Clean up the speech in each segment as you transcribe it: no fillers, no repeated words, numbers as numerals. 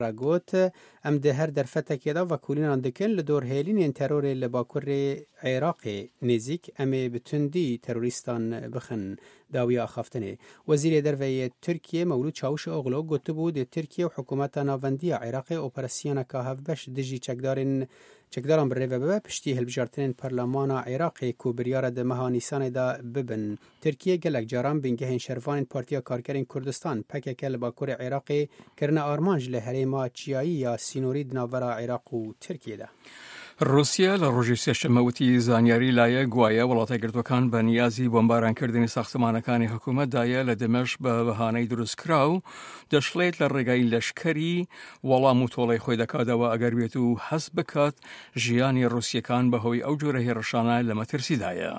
راگوت ام ده هر درفتکی دا و کولینان دکن لدور هیلین ترور لباکور عراق نزیک امی بتندی تروریستان بخن داوی آخافتنه. وزیر دروی ترکیه مولود چاوش اغلو گوته بود ترکیه و حکومت ناوندی عراق اپراسیون که هفبش دجی چکداران بر روی پشتی هلبجارتن پارلمان عراق کو بریار ده مها نیسان دا ببن. ترکیه گلک جاران بینگهن شرفان پارتیا کارکرین کردستان پکه لباکور عراق کرن آرمانج لحریما چیایی یا سینورید ناورا عراق و ترکیه ده. روسیا لروجی سشموتی زانیاری لایه گوایا وڵاتە گرتوەکان بە نیازی بۆمبارانکردنی ساختمانەکانی حکوومەت دایە لە دمەشق بە بەهانەی دروستکرا و دەشڵێت لە ڕێگای لەشکەری وەڵام و تۆڵەی خۆی دەکاتەوە ئەگەر بێت و هەست بکات ژیانی رووسیەکان بەهۆی ئەو جۆرە هێرشانە لە مەترسیدایە.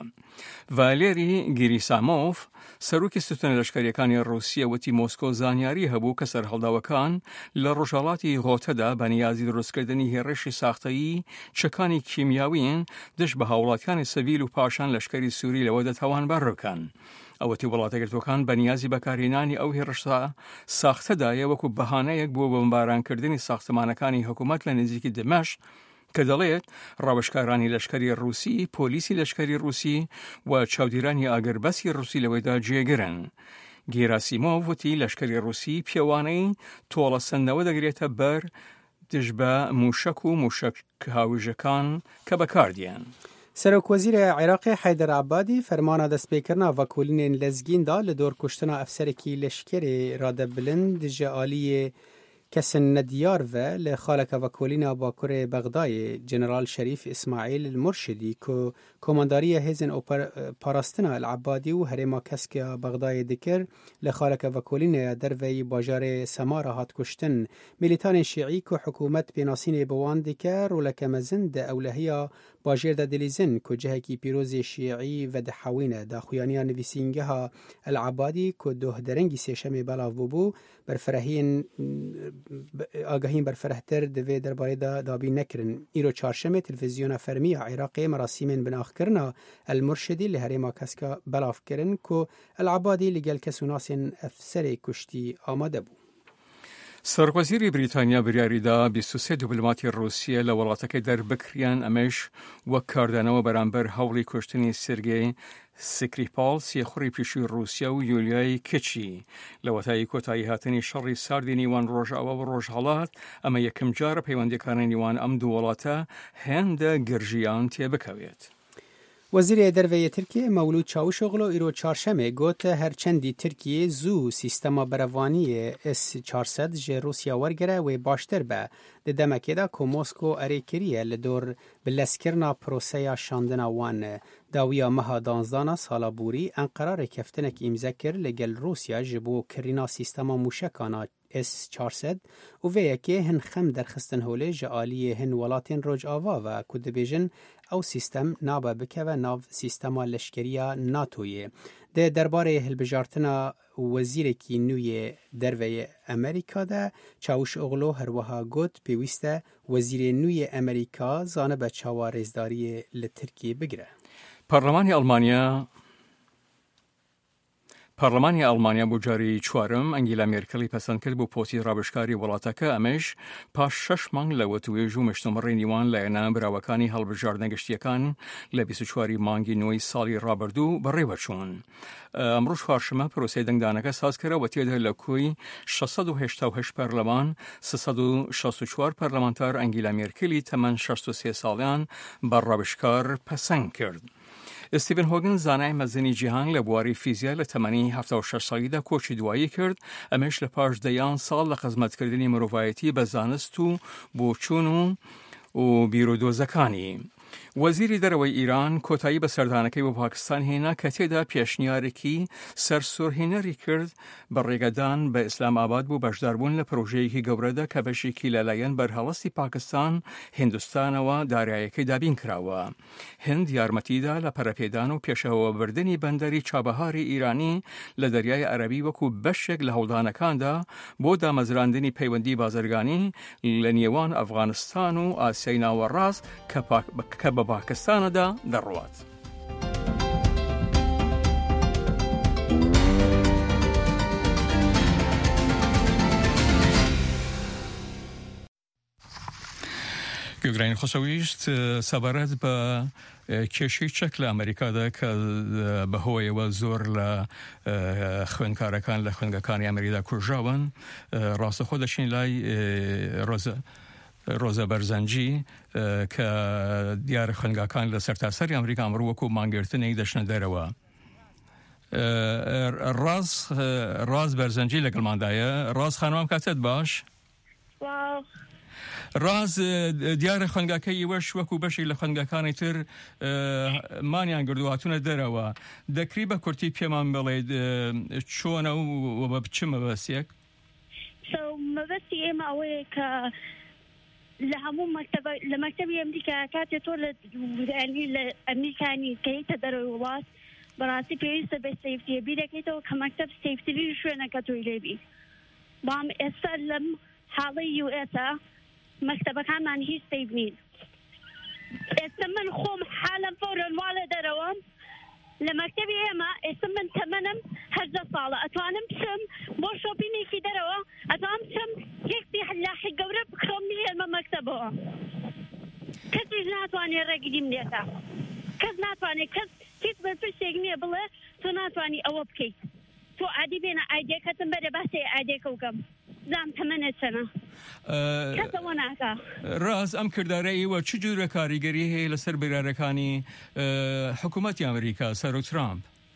ڤالێری گیریسامۆف سەرۆکی ستونە لەشکریەکانی رووسیا وتی مۆسکۆ زانیاری هەبوو کە سەرهەڵداوەکان لە ڕۆژهەڵاتی غۆتەدا بە نیازی دروستکردنی هێرشی ساختەیی چەکانی کیمیاویین دش بە هاوڵاتیانی سەڤیل و پاشان لەشکری سووری لەوە دەتەوانبار بکەن. ئەوەتی وڵاتە گرتوەکان بە نیازی بەکارهێنانی ئەو هێرشە ساختەدایە وەکو بەهانەیەک بۆ بۆمبارانکردنی ساختمانەکانی حکوومەت لە نزیکی دمەشق کە دەڵێت ڕاوشکارانی لەشکری رووسی، پۆلیسی لەشکری رووسی و چاودێرانی ئاگربەسی رووسی لەوەیدا جێگرن. گێراسیمۆڤ وتی لەشکری رووسی پێوانەی تۆڵە سندەوە دەگرێتە بەر دژ بە موشک و موشک هاویژەکان کە بەکاردێن. سەرۆک وەزیرە عێراق حەیدەر عەبادی فەرمانە دەستپێکردنا ڤەکولینên lezgîn da li dor kuştina efserekî leşkerê radebilind ji aliyê kesên nediyar ve li xaleka vekolîna Bakurê Bexdayê Jeneral Şerîf İsmaîl el-Murşidî ku komandariya hêzên parastina el-Ebadî û herêma keskiya Bexdayê dikir li xaleka vekolînê derveyî bajarê Semara hat kuştin. Milîtanên Şîî ku hikûmet pênasînê bi wan dike roleke mezin di ewlehiya bajêr de dilîzin ku cihekî pîrozê Şîî ve dihewîne daxuyaniya nivîsîngeha el-Ebadî ku duhderengî sêşemê belav bûbû berfirehiyên agahîn berfirehtir divê derbarê de dabî nekirin. Îro çarşemê televîzyona fermiya Iraqê merasîmên binavkirina el-Murşidî li herêma keska belav kirin ku el-Ebadî li gel kes û nasên efserê kuştî amade bû. سەرۆکوەزیری بریتانیا بریاریدا 23 دیپلۆماتی رووسیا لە وڵاتەکەی دەربکریان ئەمەش وەک کاردانەوە بەرامبەر هەوڵی کوشتنی سێرگێی سکریپال سێخوڕی پیشووی رووسیا و یولیای کچی لە وەتایی کۆتایی هاتنی شەڕی ساردی نێوان ڕۆژئاوا و ڕۆژهەڵات ئەمە یەکەم جارە پەیوەندیەکانی نێوان ئەم دوو وڵاتە هێندە گرژیان تێبکەوێت. وزیر دروی ترکیه مولود چاوشوغلو ایرو چهارشنبه گوت هرچندی ترکیه زو سیستما بروانی S-400 جه روسیا ورگره و باشتر به دمکه دا که موسکو اریکریه لدور بلسکرنا پروسیا شاندنا وان داویا مها دانزدانا سالا بوری انقرار کفتنک امزکر لگل روسیا جبو کرینا سیستما موشکانا S-400 و ویکی هن خم درخستن هوله جعالی هن ولاتین روج آوا و کد بیجن او سیستم نابا بکه و ناو سیستما لشکریا ناتویه. ده درباره هلبجارتنا وزیر کی نوی دروی امریکا ده چاوش اغلو هر وها گوت پیوسته وزیر نوی امریکا زانه به چاوارزداری لترکیه بگره. پارلمانی ئەڵمانیا بۆ جاری چوارم ئەنگیلا مێرکەلی پەسەند کرد بۆ پۆتی ڕابشکاری وڵاتەکە ئەمەش پاش 6 مانگ لە وەتوێژ و مشتومڕی نیوان لایەنە براوەکانی هەڵبژاردنە گشتیەکان لە 24 مانگی نۆی ساڵی ڕابردوو بەڕێوەچوون. ئەمڕۆ چوارشەمە پرۆسەی دەنگدانەکە ساز کراوە تێدا لە کۆی 688 پەرلەمان 364 پەرلەمانتار ئەنگیلا مێرکەلی تەمەن 63 ساڵیان بە ڕابشکار پەسەند کرد. استیڤن هۆگن زانای مەزنی جیهان لە بواری فیزیا لە تەمەنی 76 ساڵیدا کۆچی دوایی کرد ئەمەش لە پاش دەیان ساڵ لە خزمەتکردنی مرۆڤایەتی بە زانست و بۆچوون و بیرۆدۆزەکانی. وەزیری دەرەوەی ئیران کۆتایی بە سەردانەکەی بۆ پاکستان هێنا کە تێدا پێشنیارێکی سەرسوڕهێنەری کرد بە ڕێگەدان بە ئیسلام ئاباد بوو بەشداربوون لە پرۆژەیەکی گەورەدا کە بەشێکی لەلایەن بەرهەڵەستی پاکستان هیندستانەوە دارایەکەی دابین کراوە. هند یارمەتیدا لە پەرەپێدان و پێشەوە بردننی بەندەری چابەهاری ئیرانی لە دەریای عەرەبی وەکو بەشێک لە هەوڵدانەکاندا بۆ دامەزراندنی پەیوەندی بازرگانی لە نێوان ئەفغانستان و ئاسیای ناوەڕاست کە بە پاکستانەدا دەڕوات. گوگرین خصوصیست سبارت با کشی شکل امریکا ده که به هوای و زور ل خونکارکان ل خونگکانی امریکا کجاون راست خودشین لای روزا برزنجی که دیار خونگکان ل سرتاسری امریکا امرو کو مانگرتن ایدشن دروا راز برزنجی لگل ماندایه راز خانم کاتت باش واو راز دیار خونگاکی وش وکو بشی لخونگاکانی تر مانیان گردواتون دروا دکری با کرتی پیمان بلید چونه و بچه مباسیک؟ مباسی اما اوه که لهمو لمكتبي أمريكا كانت تولد يعني الأمريكاني كي تدروا واس براسي بيست بالسيفتي بيدا كيتو كمكتب سيفتي شو أنا كتوي لبي بام أسلم حالي يوئتا مكتبة كان عن هي سيفنين اسمن خوم حالا فورا والد روام لمكتبي اما اسمن تمنم هجة صالة اتوانم شم بوشو بيني كي دروا اتوانم شم يكتي لاحق قورب خمني الما مكتبه كتي ناتواني الرقدي مليتا كز ناتواني كز كيت بفرشيقني بله تو ناتواني او بكي تو عادي بينا عادي كتن بدا بحثي عادي كوكب زام 8 سنة كتواناكا راز ام کرداره و چجور کاریگری هی لسر برارکانی حکومت امریکا سر ترامپ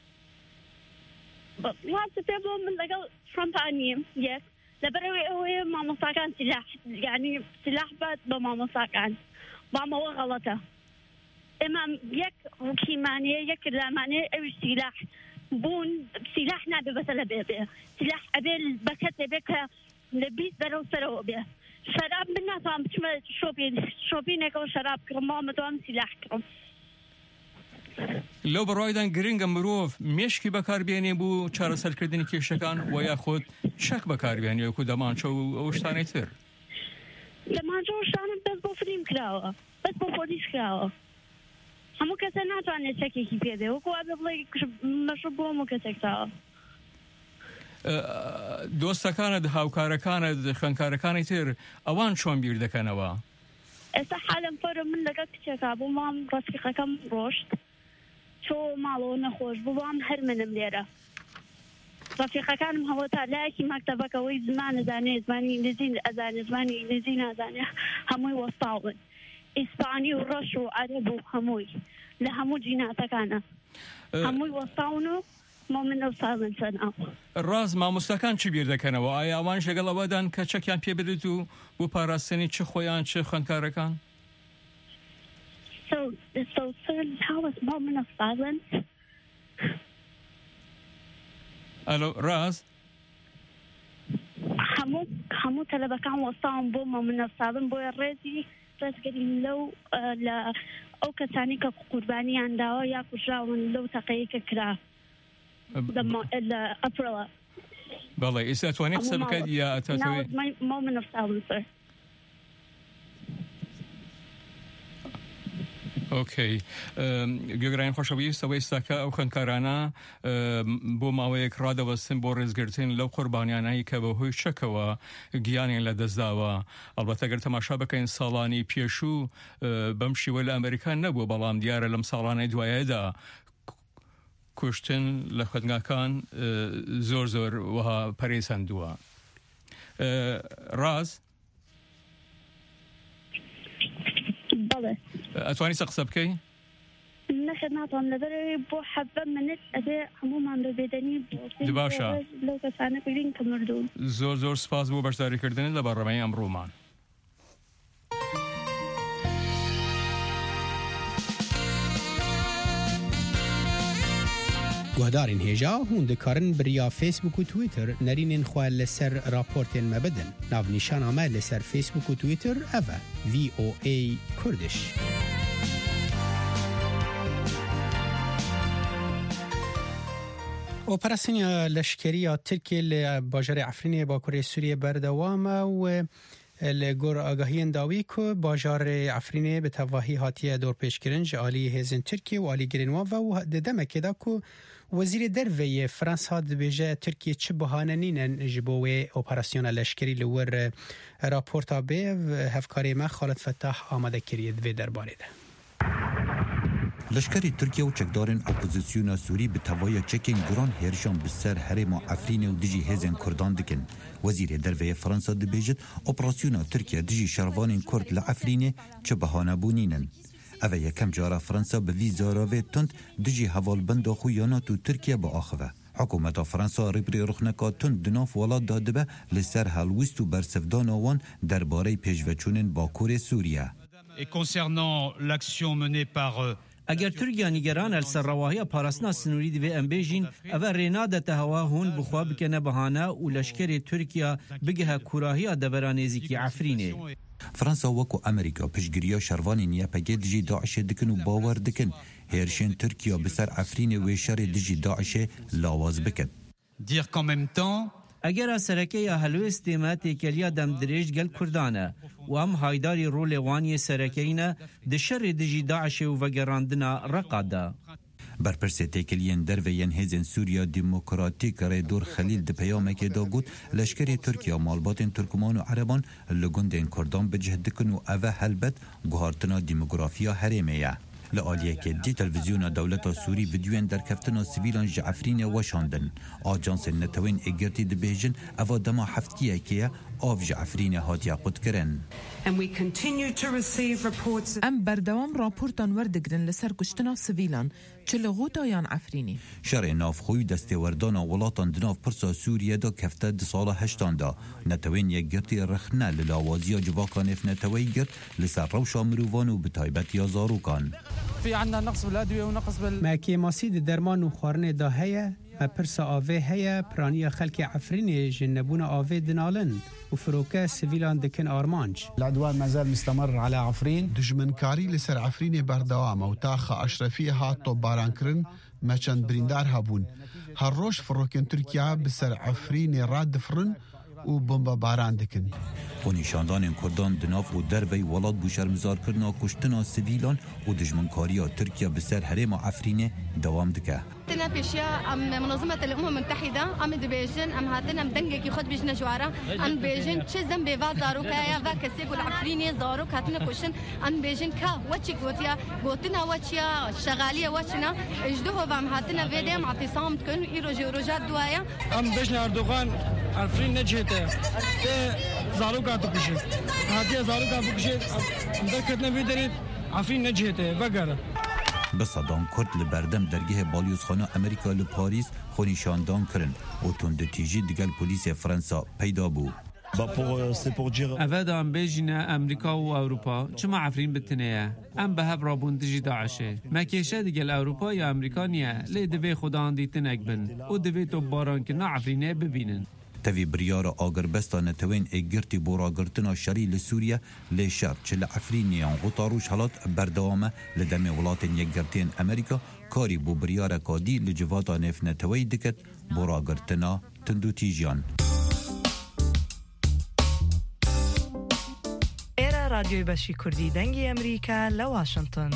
واسه تبو من لقل ترامب انيم يس لبروي هو ما مصاكان سلاح يعني سلاح بعد بما مصاكان ما هو غلطه اما يك كيمانيه يك لامانيه او سلاح بون سلاح نابي بس لبيبه سلاح ابل بكت بك لبيت برو سرو به شراب منا فهم شوبين كو شراب كرمام دوام سلاح كرم لو برایدن گرینگ مروف میشکی بکار بیانی بو چهار سال کردنی کشکان و یا خود چک بکار بیانی و کدامانچو اوشتانی تر دمانچو اوشتانم بس با فیلم کراوه بس با پولیس کراوه همو کسی نتوانه چکی کی پیده و کوه ببلی مشروب همو کسی کراوه دۆستەکانت هاوکارەکانت خوێندکارەکانی تر ئەوان چۆن بیر دەکەنەوە؟ ئێستا حالم فەرە من لەگەڵ کچێکا بوو مام ڕاستیقەکەم ڕۆشت چۆ ماڵەوە نەخۆش بوو وام هەر منم لێرە ڕافیقەکانم هەوە تا لایەکی مەکتەبەکەوەی زمان ئەزانێ زمانی ئینگلیزی ئەزانێ زمانی ئینگلیزی نازانێ هەمووی وەستاون ئیسپانی و ڕەش و عەرەب و هەمووی لە هەموو جیناتەکانە هەمووی وەستاون و مامنە ساڵن سەناو ڕاز مامۆستاکان چی بیر دەکەنەوە؟ ئایا ئەوانش لەگەڵ ئەوەدان کە چەکیان پێ بدرێت و بۆ پاراستنی چ خۆیان چ خوێندکارەکان؟ So certain how was moment of silence? Hello, Raz. همو طلبكان وصاهم بو moment of silence بو الرزي بس قديم لو لا أو كتاني كقرباني عندها يا كجاون لو تقيك كرا لما الأبريل. بالله إذا توانيت سبكت يا أتاتوي. Now is my moment of silence, sir. اوکی گوگرین خوشبیست و استاکا او خنکارانه بو ماویک راده وستن بو رزگرتین لو قربانیانهی که به هوی شکه و گیانی لدزداوه البته اگر تماشا بکن سالانی پیشو بمشی ولی امریکان نبو بلام دیاره لم سالانه دوایه دا کشتن لخدنگاکان زور زور وها پریسان دوا راز بله أتواني سقسب كي؟ نخد نعطان لبري بو حبة منت أدي عموما ببدني دباشا لو كسانة بلين كمردون زور سپاس بو باشداری کردن لبرنامه امرومان گوهدارین هیجا هون دکارن بریا فیسبوک و تویتر نرینین خواه لسر راپورتین مبدن ناو نیشان آمه لسر فیسبوک و تویتر اوه VOA کردش اپراسیون لشکری ترکیه لباجر عفرین با کره سوریه بردوامه و لگور آگاهی داوی که باجار عفرینه به تواهی هاتیه دور پیشگیرن جالی هزین ترکیه و آلی گرینوا و ددمه که دا که وزیر دروی فرانسا دبیجه ترکیه چه بهانه نینن جبوه اپراسیون لشکری لور راپورتا به هفکاری ما خالد فتاح آماده کرید و درباره ده. لشکری ترکیه و چکدارن اپوزیسیون سوری به توای چکین گران هرشان بسر حرم افرین و دیجی هزن کردان دکن. وزیر دروی فرانسا دبیجت اپراسیون ترکیه دیجی شروان کرد لافرین چه بهانه بونینن. اوه یکم جارا فرانسا به وی زاراوه تند دیجی حوالبند خویانات و ترکیه با آخوه. حکومت فرانسا ریبری رخنکا تند دناف ولاد داده به لسر هلویست و برسفدان آوان درباره پیشوچونن با کور سوریه. اگر ترکیه نیگران السرواهی پاراسنا سنوری دوی امبیجین او ریناده تهوا هون بخوا بکنه بهانه و لشکر ترکیه بگه کوراهی دورانیزی که عفرینه. فرانسا وکو امریکا پشگیریا شروانی نیا پگه دیجی داعش دکن و باور دکن هرشن ترکیه بسر عفرین و شر دیجی داعش لاواز بکن. اگر سرکه یا حلوی استیمات کلیا دم دریج گل کردانه و هم هایداری رول وانی سرکینه دشر دیجی داعش و وگراندنا رقاده. برپرسه تکلین دروین هزن سوریا دموکراتیک ریدور خلیل د پیامه که دا گود لشکر ترکیه مالباتن ترکمان و عربان لگندین کردان بجهد دکن و اوه حلبت گوهارتنا دیموگرافیا حریمه. لآلیه که دی تلویزیون دولت سوری ویدیوین در کفتنا سیویلان جعفرین وشاندن. آجانس نتوین اگرتی دبیجن اوه دما هفتیه که آف جعفرین هاتیا قد کرن. ام بردوام راپورتان وردگرن لسر کشتنا سیویلان چل غوتایان عفرینی. شرع نافخوی دستوردان ولاتان دناف پرسا سوریه دا کفته د سال 80 دا نتوین یگرتی رخنه للاوازیا جواکان اف نتوی گرد لسر روشا مروان و بتایبت یا زاروکان. في عندنا نقص بالادويه ونقص ما کی ماسید درمان و خارنه دا هيا ما پرسا آوه هيا پرانیا خلق عفرین جنبون آوه دنالن و فروکه سیویلان دکن آرمانج. العدوان ما زال مستمر على عفرين. دجمنکاری لسر عفرین بردوام و تاخ اشرفی هات تو باران کرن ما چند بریندار هبون. هر روش فروکن ترکیه بسر عفرین راد فرن و بمبا باران دکن. و نشاندان کردان دناف و دروی ولاد بوشرمزار کرنا کشتنا سیویلان و دجمنکاریا ترکیه بسر حرم عفرین دوام دکه. هاتنا باشياء منظمة الأمم المتحدة أم دبيجن أم هاتنا مدنجك يخد بيجنا جوارا أم بيجن شيء ذنبي فازاروك يا فاكسيك والعفريني زاروك هاتنا كوشن أم بيجن كا واتشي قوتيا قوتنا واتشيا شغالية واتشنا اجدوه فام هاتنا فيديم اعتصام تكون يروجي روجات دوايا أم بيجنا أردوغان عفرين نجهته زاروك هاتوكشي هاتيا زاروك هاتوكشي مدركتنا فيدريت عفرين نجهته وقرا به صدام کرد لبردم درگه بالیوزخانه امریکا لپاریس خونیشاندان کرن و تندتیجی دیگل پلیس فرانسا پیدا بود. اوه ام بیجینه امریکا و اروپا چما عفرین بتنیه ام به هب رابون دیجی داعشه مکیشه دیگل اروپا یا امریکا نیه لی دوی خدا اندیتن اگبن و دوی تو باران که نا عفرینه ببینن. تاوی بریار آگربستان توین اگرتی براگرتنا شری لسوریه لشر چل عفرینیان غطاروش حالات بردوامه لدم ولاتن یگرتین امریکا کاری بو بریار کادی لجواتا نفن توی دکت براگرتنا تندو تیجیان. ایرا رادیوی بشی کردی دنگی امریکا لواشنطن.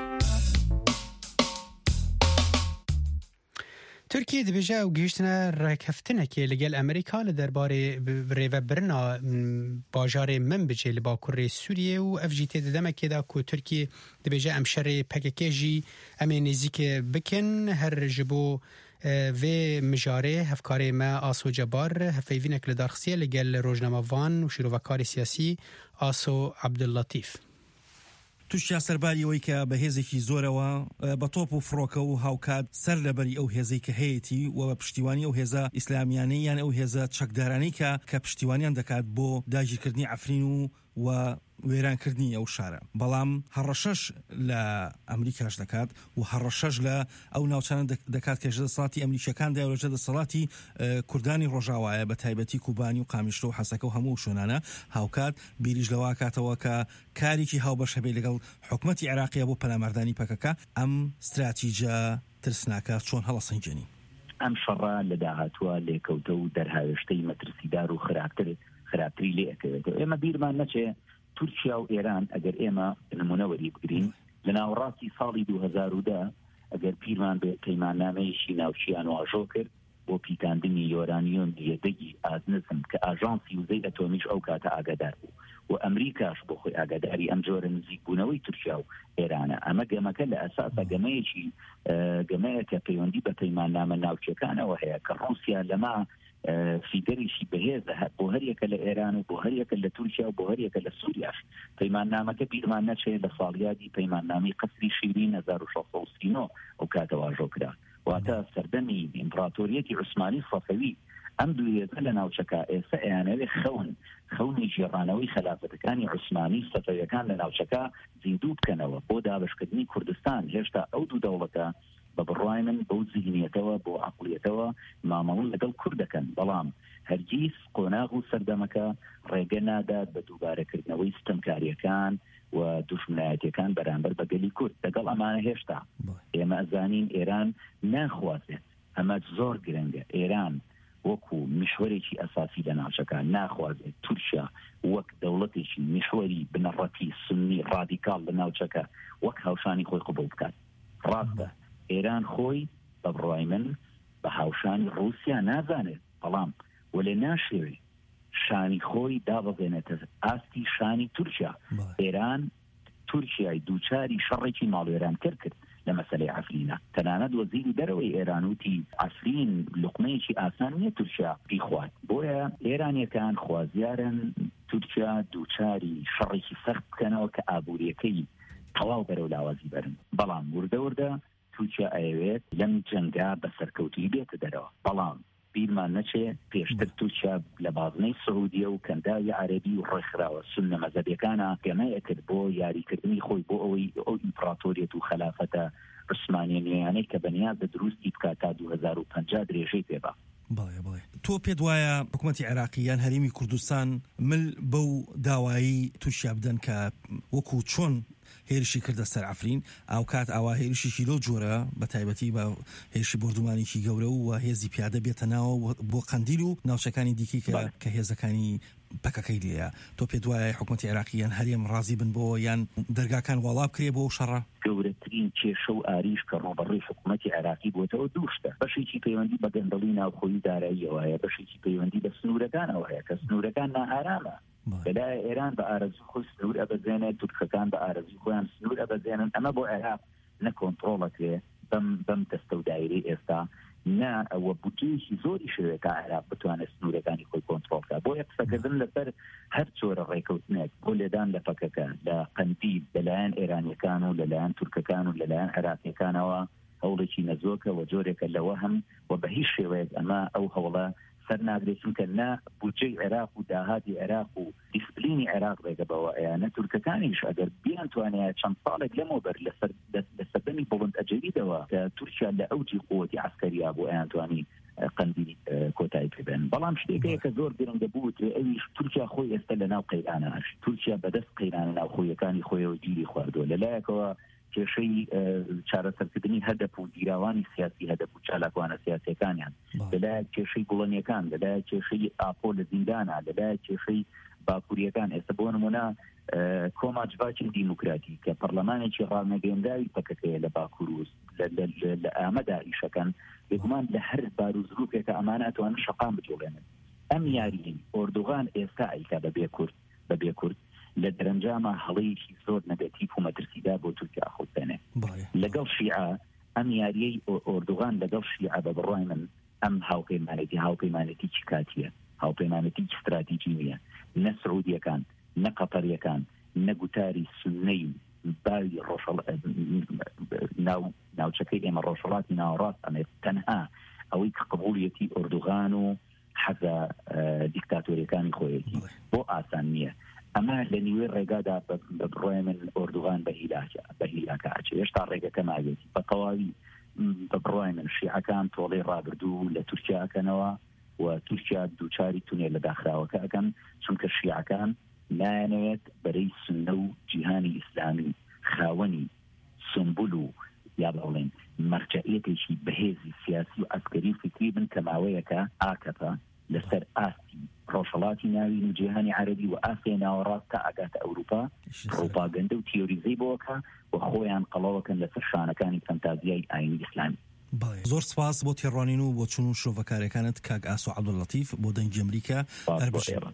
ترکیه دبیجه و گیشتنا رکفتنه که لگل امریکا لدرباره ریو برنا باجار من بجه لبا کره سوریه و افجیت ددمه که دا که ترکیه دبیجه امشر پککه جی امه نزیک بکن هر جبو و مجاره هفکار ما آسو جبار هفیوینک لدارخصیه لگل روجنامه وان و شیروکار سیاسی آسو عبداللطیف. توشیا سەرباری ئەوەی کە بە هێزێکی زۆرەوە بە تۆپ و فڕۆکە و هاوکات سەر لەبەری ئەو هێزەی کە هەیەی و بە پشتیوانی ئەو هێزە ئیسلامیانەی یان ئەو هێزە چەکدارانەی کە پشتیوانیان دەکات بۆ داگیرکردنی عەفرین و وێرانکردنی ئەو شارە. بەڵام هەڕەشەش لە ئەمریکاش دەکات و هەڕەشەش لە ئەو ناوچانە دەکات کە ژەدەسەڵاتی ئەمریکیەکان دا و ژەدەسەڵاتی کوردانی ڕۆژاوایە بە تایبەتی کوبانی و قامیشلۆ و حەسەکە و هەموو شوێنانە هاوکات بیریش لەوا کاتەوە کە کارێکی هاوبەش هەبێ لەگەڵ حکومەتی عێراقیە بۆ پەلامەردانی پەکەکە ئەم ستراتیجە ترسناکە چۆن هەڵەسەنجێنی. ئەم شەڕە لە داهاتووە لێکەوتە و دەرهاوێشتەی مەترسیدار و خراپتری لێ ئەکەوێتەوە. ئێمە بیرمان نەچێ تورکیا و ئێران ئەگەر ئێمە نمونەوەری بگرین لە ناوەڕاستی ساڵی 2010 ئەگەر پیرمان بێ پەیماننامەیەکی ناوچیان واژۆ کرد بۆ پیتاندنی یۆرانیۆم یەدەگی ئازنزم کە ئاژانسی وزەی ئەتۆمیش ئەو کاتە ئاگادار بوو و ئەمریکاش بۆ خۆی ئاگاداری ئەم جۆرە نزیکبوونەوەی تورکیا و ئێرانە. ئەمە گەمەکە لە ئەساسە گەمەیەکە پەیوەندی بە پەیماننامە ناوچەکانەوە هەیە کە ڕووسیا لەما فیدەریشی بەهێزە بۆ هەریەکە لە ئێران و بۆ هەریەکە لە تورکیا و بۆ هەریەکە لە سووریاش. پەیماننامەکە بیرمان نەچێت لە ساڵیادی پەیماننامەی قەسری شیرین 1639 ئەو کاتە واژۆکرا واتە سەردەمی ئیمپراتۆریەتی عوسمانی سەفەوی. ئەم دوویەتە لە ناوچەکە ئێستا ئەیانەوێ خەونی جێڕانەوەی خەلافەتەکانی عوسمانی سەفەویەکان لە ناوچەکە زیندوو بکەنەوە بۆ دابشکردنی کوردستان. هێشتا ئەو دوو دەوڵەتە بە بڕای من بەو زیهنیەتەوە بۆ عەقڵیەتەوە مامەڵ لەگەڵ کوردەکەن، بەڵام هەرگیز قۆناغ و سەردەمەکە ڕێگە نادات بە دووبارەکردنەوەی ستەمکاریەکان و دوژمنایەتیەکان بەرامبەر بە گەلی کورد. لەگەڵ ئەمانە هێشتا ئێمە ئەزانین ئێران ناخوازێت، ئەمە زۆر گرنگە. ئێران وەکو میشوەرێکی ئەساسی لە ناوچەکان ناخوازێت تورکیا وەک دەوڵەتێکی میشوەری بنەڕەتی سنی ڕادیکاڵ لە ناوچەکە وەک هاوشانی خۆی قبول بکات. ڕاستە ئێران خۆی بە بڕای من بە هاوشانی ڕووسیا نازانێت، بەڵام وەلێ ناشێوێ شانی خۆی دابەزێنێتە ئاستی شانی تورکیا. ئێران تورکیای دووچاری شەڕێکی ماڵوێران کرد لە مەسەلەی عەفرینە. تەنانەت وەزیری دەرەوەی ئێران وتی عەفرین لوقمەیەکی ئاسان نییە تورکیا بیخوات. بۆیە ئێرانیەکان خوازیارن تورکیا دووچاری شەڕێکی سەخت بکەنەوە کە ئابوووریەکەی تەواو بەرەو لاوازی بەرن. بەڵام وردە تورکیا ئەیەوێت لەم جەنگا بە سەرکەوتوی بێتە دەرەوە. بەڵام بیرمان نەچێ پێشتر تورکیا لە بازنەی سعودیە و کەنداوی عەرەبی و ڕێکخراوە سونە مەزهبیەکانە گەمەیە کرد بۆ یاریکردنی خۆی بۆ ئەوەی ئەو ئیمپراتۆریەت و خەلافەتە عوسمانیە نوێیانەی کە بەنیاز بە دروستی بکات تا 2050 درێژەی پێبا. بەڵێ تۆ پێت وایە حکوومەتی عێراقییان هەرێمی کوردستان مل بەو داوایی تووشیا بدەن کە وەکو چۆن هێرشی کردە سەر عەفرین ئاو کات ئاوا هێرشیشی لەو جۆرە بە تایبەتی بە هێرشی بردومانێکی گەورە و هێزی پیادە بێتە ناوە بۆ قەندیل و ناوچەکانی دیکەی کە هێزەکانی پەکەکەی لێیە. تۆ پێت وایە حکوومەتی عێراقییان هەرێم ڕازی بن بۆ یان دەرگاکان وەڵا بکرێ بۆ شەڕە؟ گەورەترین کێشە و ئاریش کە ڕۆبەڕێی حکوومەتی عێراقی بۆتەوە دووشتە. بەشێکی پەیوەندی بە گەندەڵی ناوخۆیی داراییەوە هەیە، بەشێکی پەیوەندی بە سنوورەکانەوە هەیە کە سنوورەکان نائارامە. لەلای ئێران بە ئارەزوی خۆی سنوور ئەبەزێنێت، تورکەکان بە ئارەزوی خۆیان سنوور ئەبەزێنن. ئەمە بۆ عێراق نەکۆنتڕۆڵەکرێ بەم دەستە و دایرەی ئێستا نا ئەوە بودجەیەکی زۆری شوێت تا عێراق بتوانێت سنوورەکانی خۆی کۆنتڕۆڵ بکات. بۆیە قسەکردن لەسەر هەر جۆرە ڕێکەوتنێک بۆ لێدان لە پەکەکە لە قەندیل لەلایەن ئێرانیەکان و لەلایەن تورکەکان و لەلایەن عێراقیەکانەوە هەوڵێکی نەزۆکە و جۆرێکە لەوە هەم و بە هیچ شێوەیەک ئەمە ئەو هەوڵە سەر ناگرێت، چونکە نا بودجەی عێراق و داهاتی عێراق و دیسپلینی عێراق ڕێگە بەوە ئەیانە تورکەکانیش ئەگەر بیانتوانێت چەند ساڵێک لەمەوبەر لە سەردەمی بڵند ئەجەویدەوە کە تورکیا لە ئەوجی قووەتی عەسکەریە بۆ ئەیانتوانی قەندیلی کۆتایی پێبێن. بەڵام شتێکەیە کە زۆر گرنگە بوو ئەویش تورکیا خۆی ئێستا لە ناو قەیرانەش تورکیا بەدەست قەیرانە ناوخۆیەکانی خۆیەوە گیری خواردووە. لەلایەکەوە کێشەی چارەسەرکردنی هەدەف و گیراوانی سیاسی هەدەف و چالاکوانە سیاسیەکانیان، لەلایەک کێشەی گوڵەنیەکان، لەلایەک کێشەی ئاپۆ لە زیندانە، لەلایەک کێشەی باکووریەکان. ئێستا بۆ نمونە کۆماجباکی دیموکراتی کە پەرلەمانێکی ڕاونەگەیەنداوی پەکەکەیە لە باکوور و لە ئامەدا ئیشەکەن بێگومان لە هەر بار و زروپێکە ئەمانە ئەتوانن شەقام بجوڵێنن. ئەم یاریین ئۆردوغان ئێستا ئەیکا بەبێ کورد لە دەرەنجامە هەڵەیەکی زۆر نەگەتیڤ و مەترسیدا بۆ تورکیا خۆتێنێ. لەگەڵ شیعە ئەم یاریەی ئۆردوغان لەگەڵ شیعە بە بڕای من ئەم هاوپەیمانێتی چی کاتیە، هاوپەیمانێتی استراتیجی نییە. نە سعودیەکان، نە قەتەریەکان، نە گوتاری سونەی باوی ناوچەکەی ئێمە ڕۆژهەڵاتی ناوەڕاست ئەمێ تەنها ئەوەی کە قبوڵیەتی ئۆردوغان و حەزە دیکتاتۆریەکانی خۆیەتی بۆ ئاسان نییە. ئەمە لە نیوێ ڕێگادا بە بڕای من ئۆردوغان بە هیلاکە ئاچێ. هێشتا ڕێگەکە ماوێتی بە تەواوی بە بڕای من شیعەکان تۆڵەی ڕابردوو لە تورکیا ئەکەنەوە و تورکیا دووچاری تونێ لە داخراوەکە ئەەکەن، چونکە شیعەکان نایەنەوێت بەرەی سنە و جیهانی ئیسلامی خاوەنی سمبول و یا بڵێن مەرجعیەتێکی بەهێزی سیاسی و عەسکەری و فکری بن کە ماوەیەکە ئاکەپە لەسەر ئاستی ڕۆژهەڵات ئیماراتی ناوین و جیهانی عەرەبی و ئاسیای ناوەڕاست تا ئاگاتە ئەوروپا پروپاگەندە و تیۆریزەی بۆکە و خۆیان قەڵەوەکەن لەسەر شانەکانی فەنتازیای ئاینی ئیسلامی. زۆر سپاس بۆ تێڕوانین و بۆ چون و شۆڤەکارەکانت کاک ئاسۆ عەبدوڵەتیف بۆ دەنگی ئەمریکا هەربژێڕن.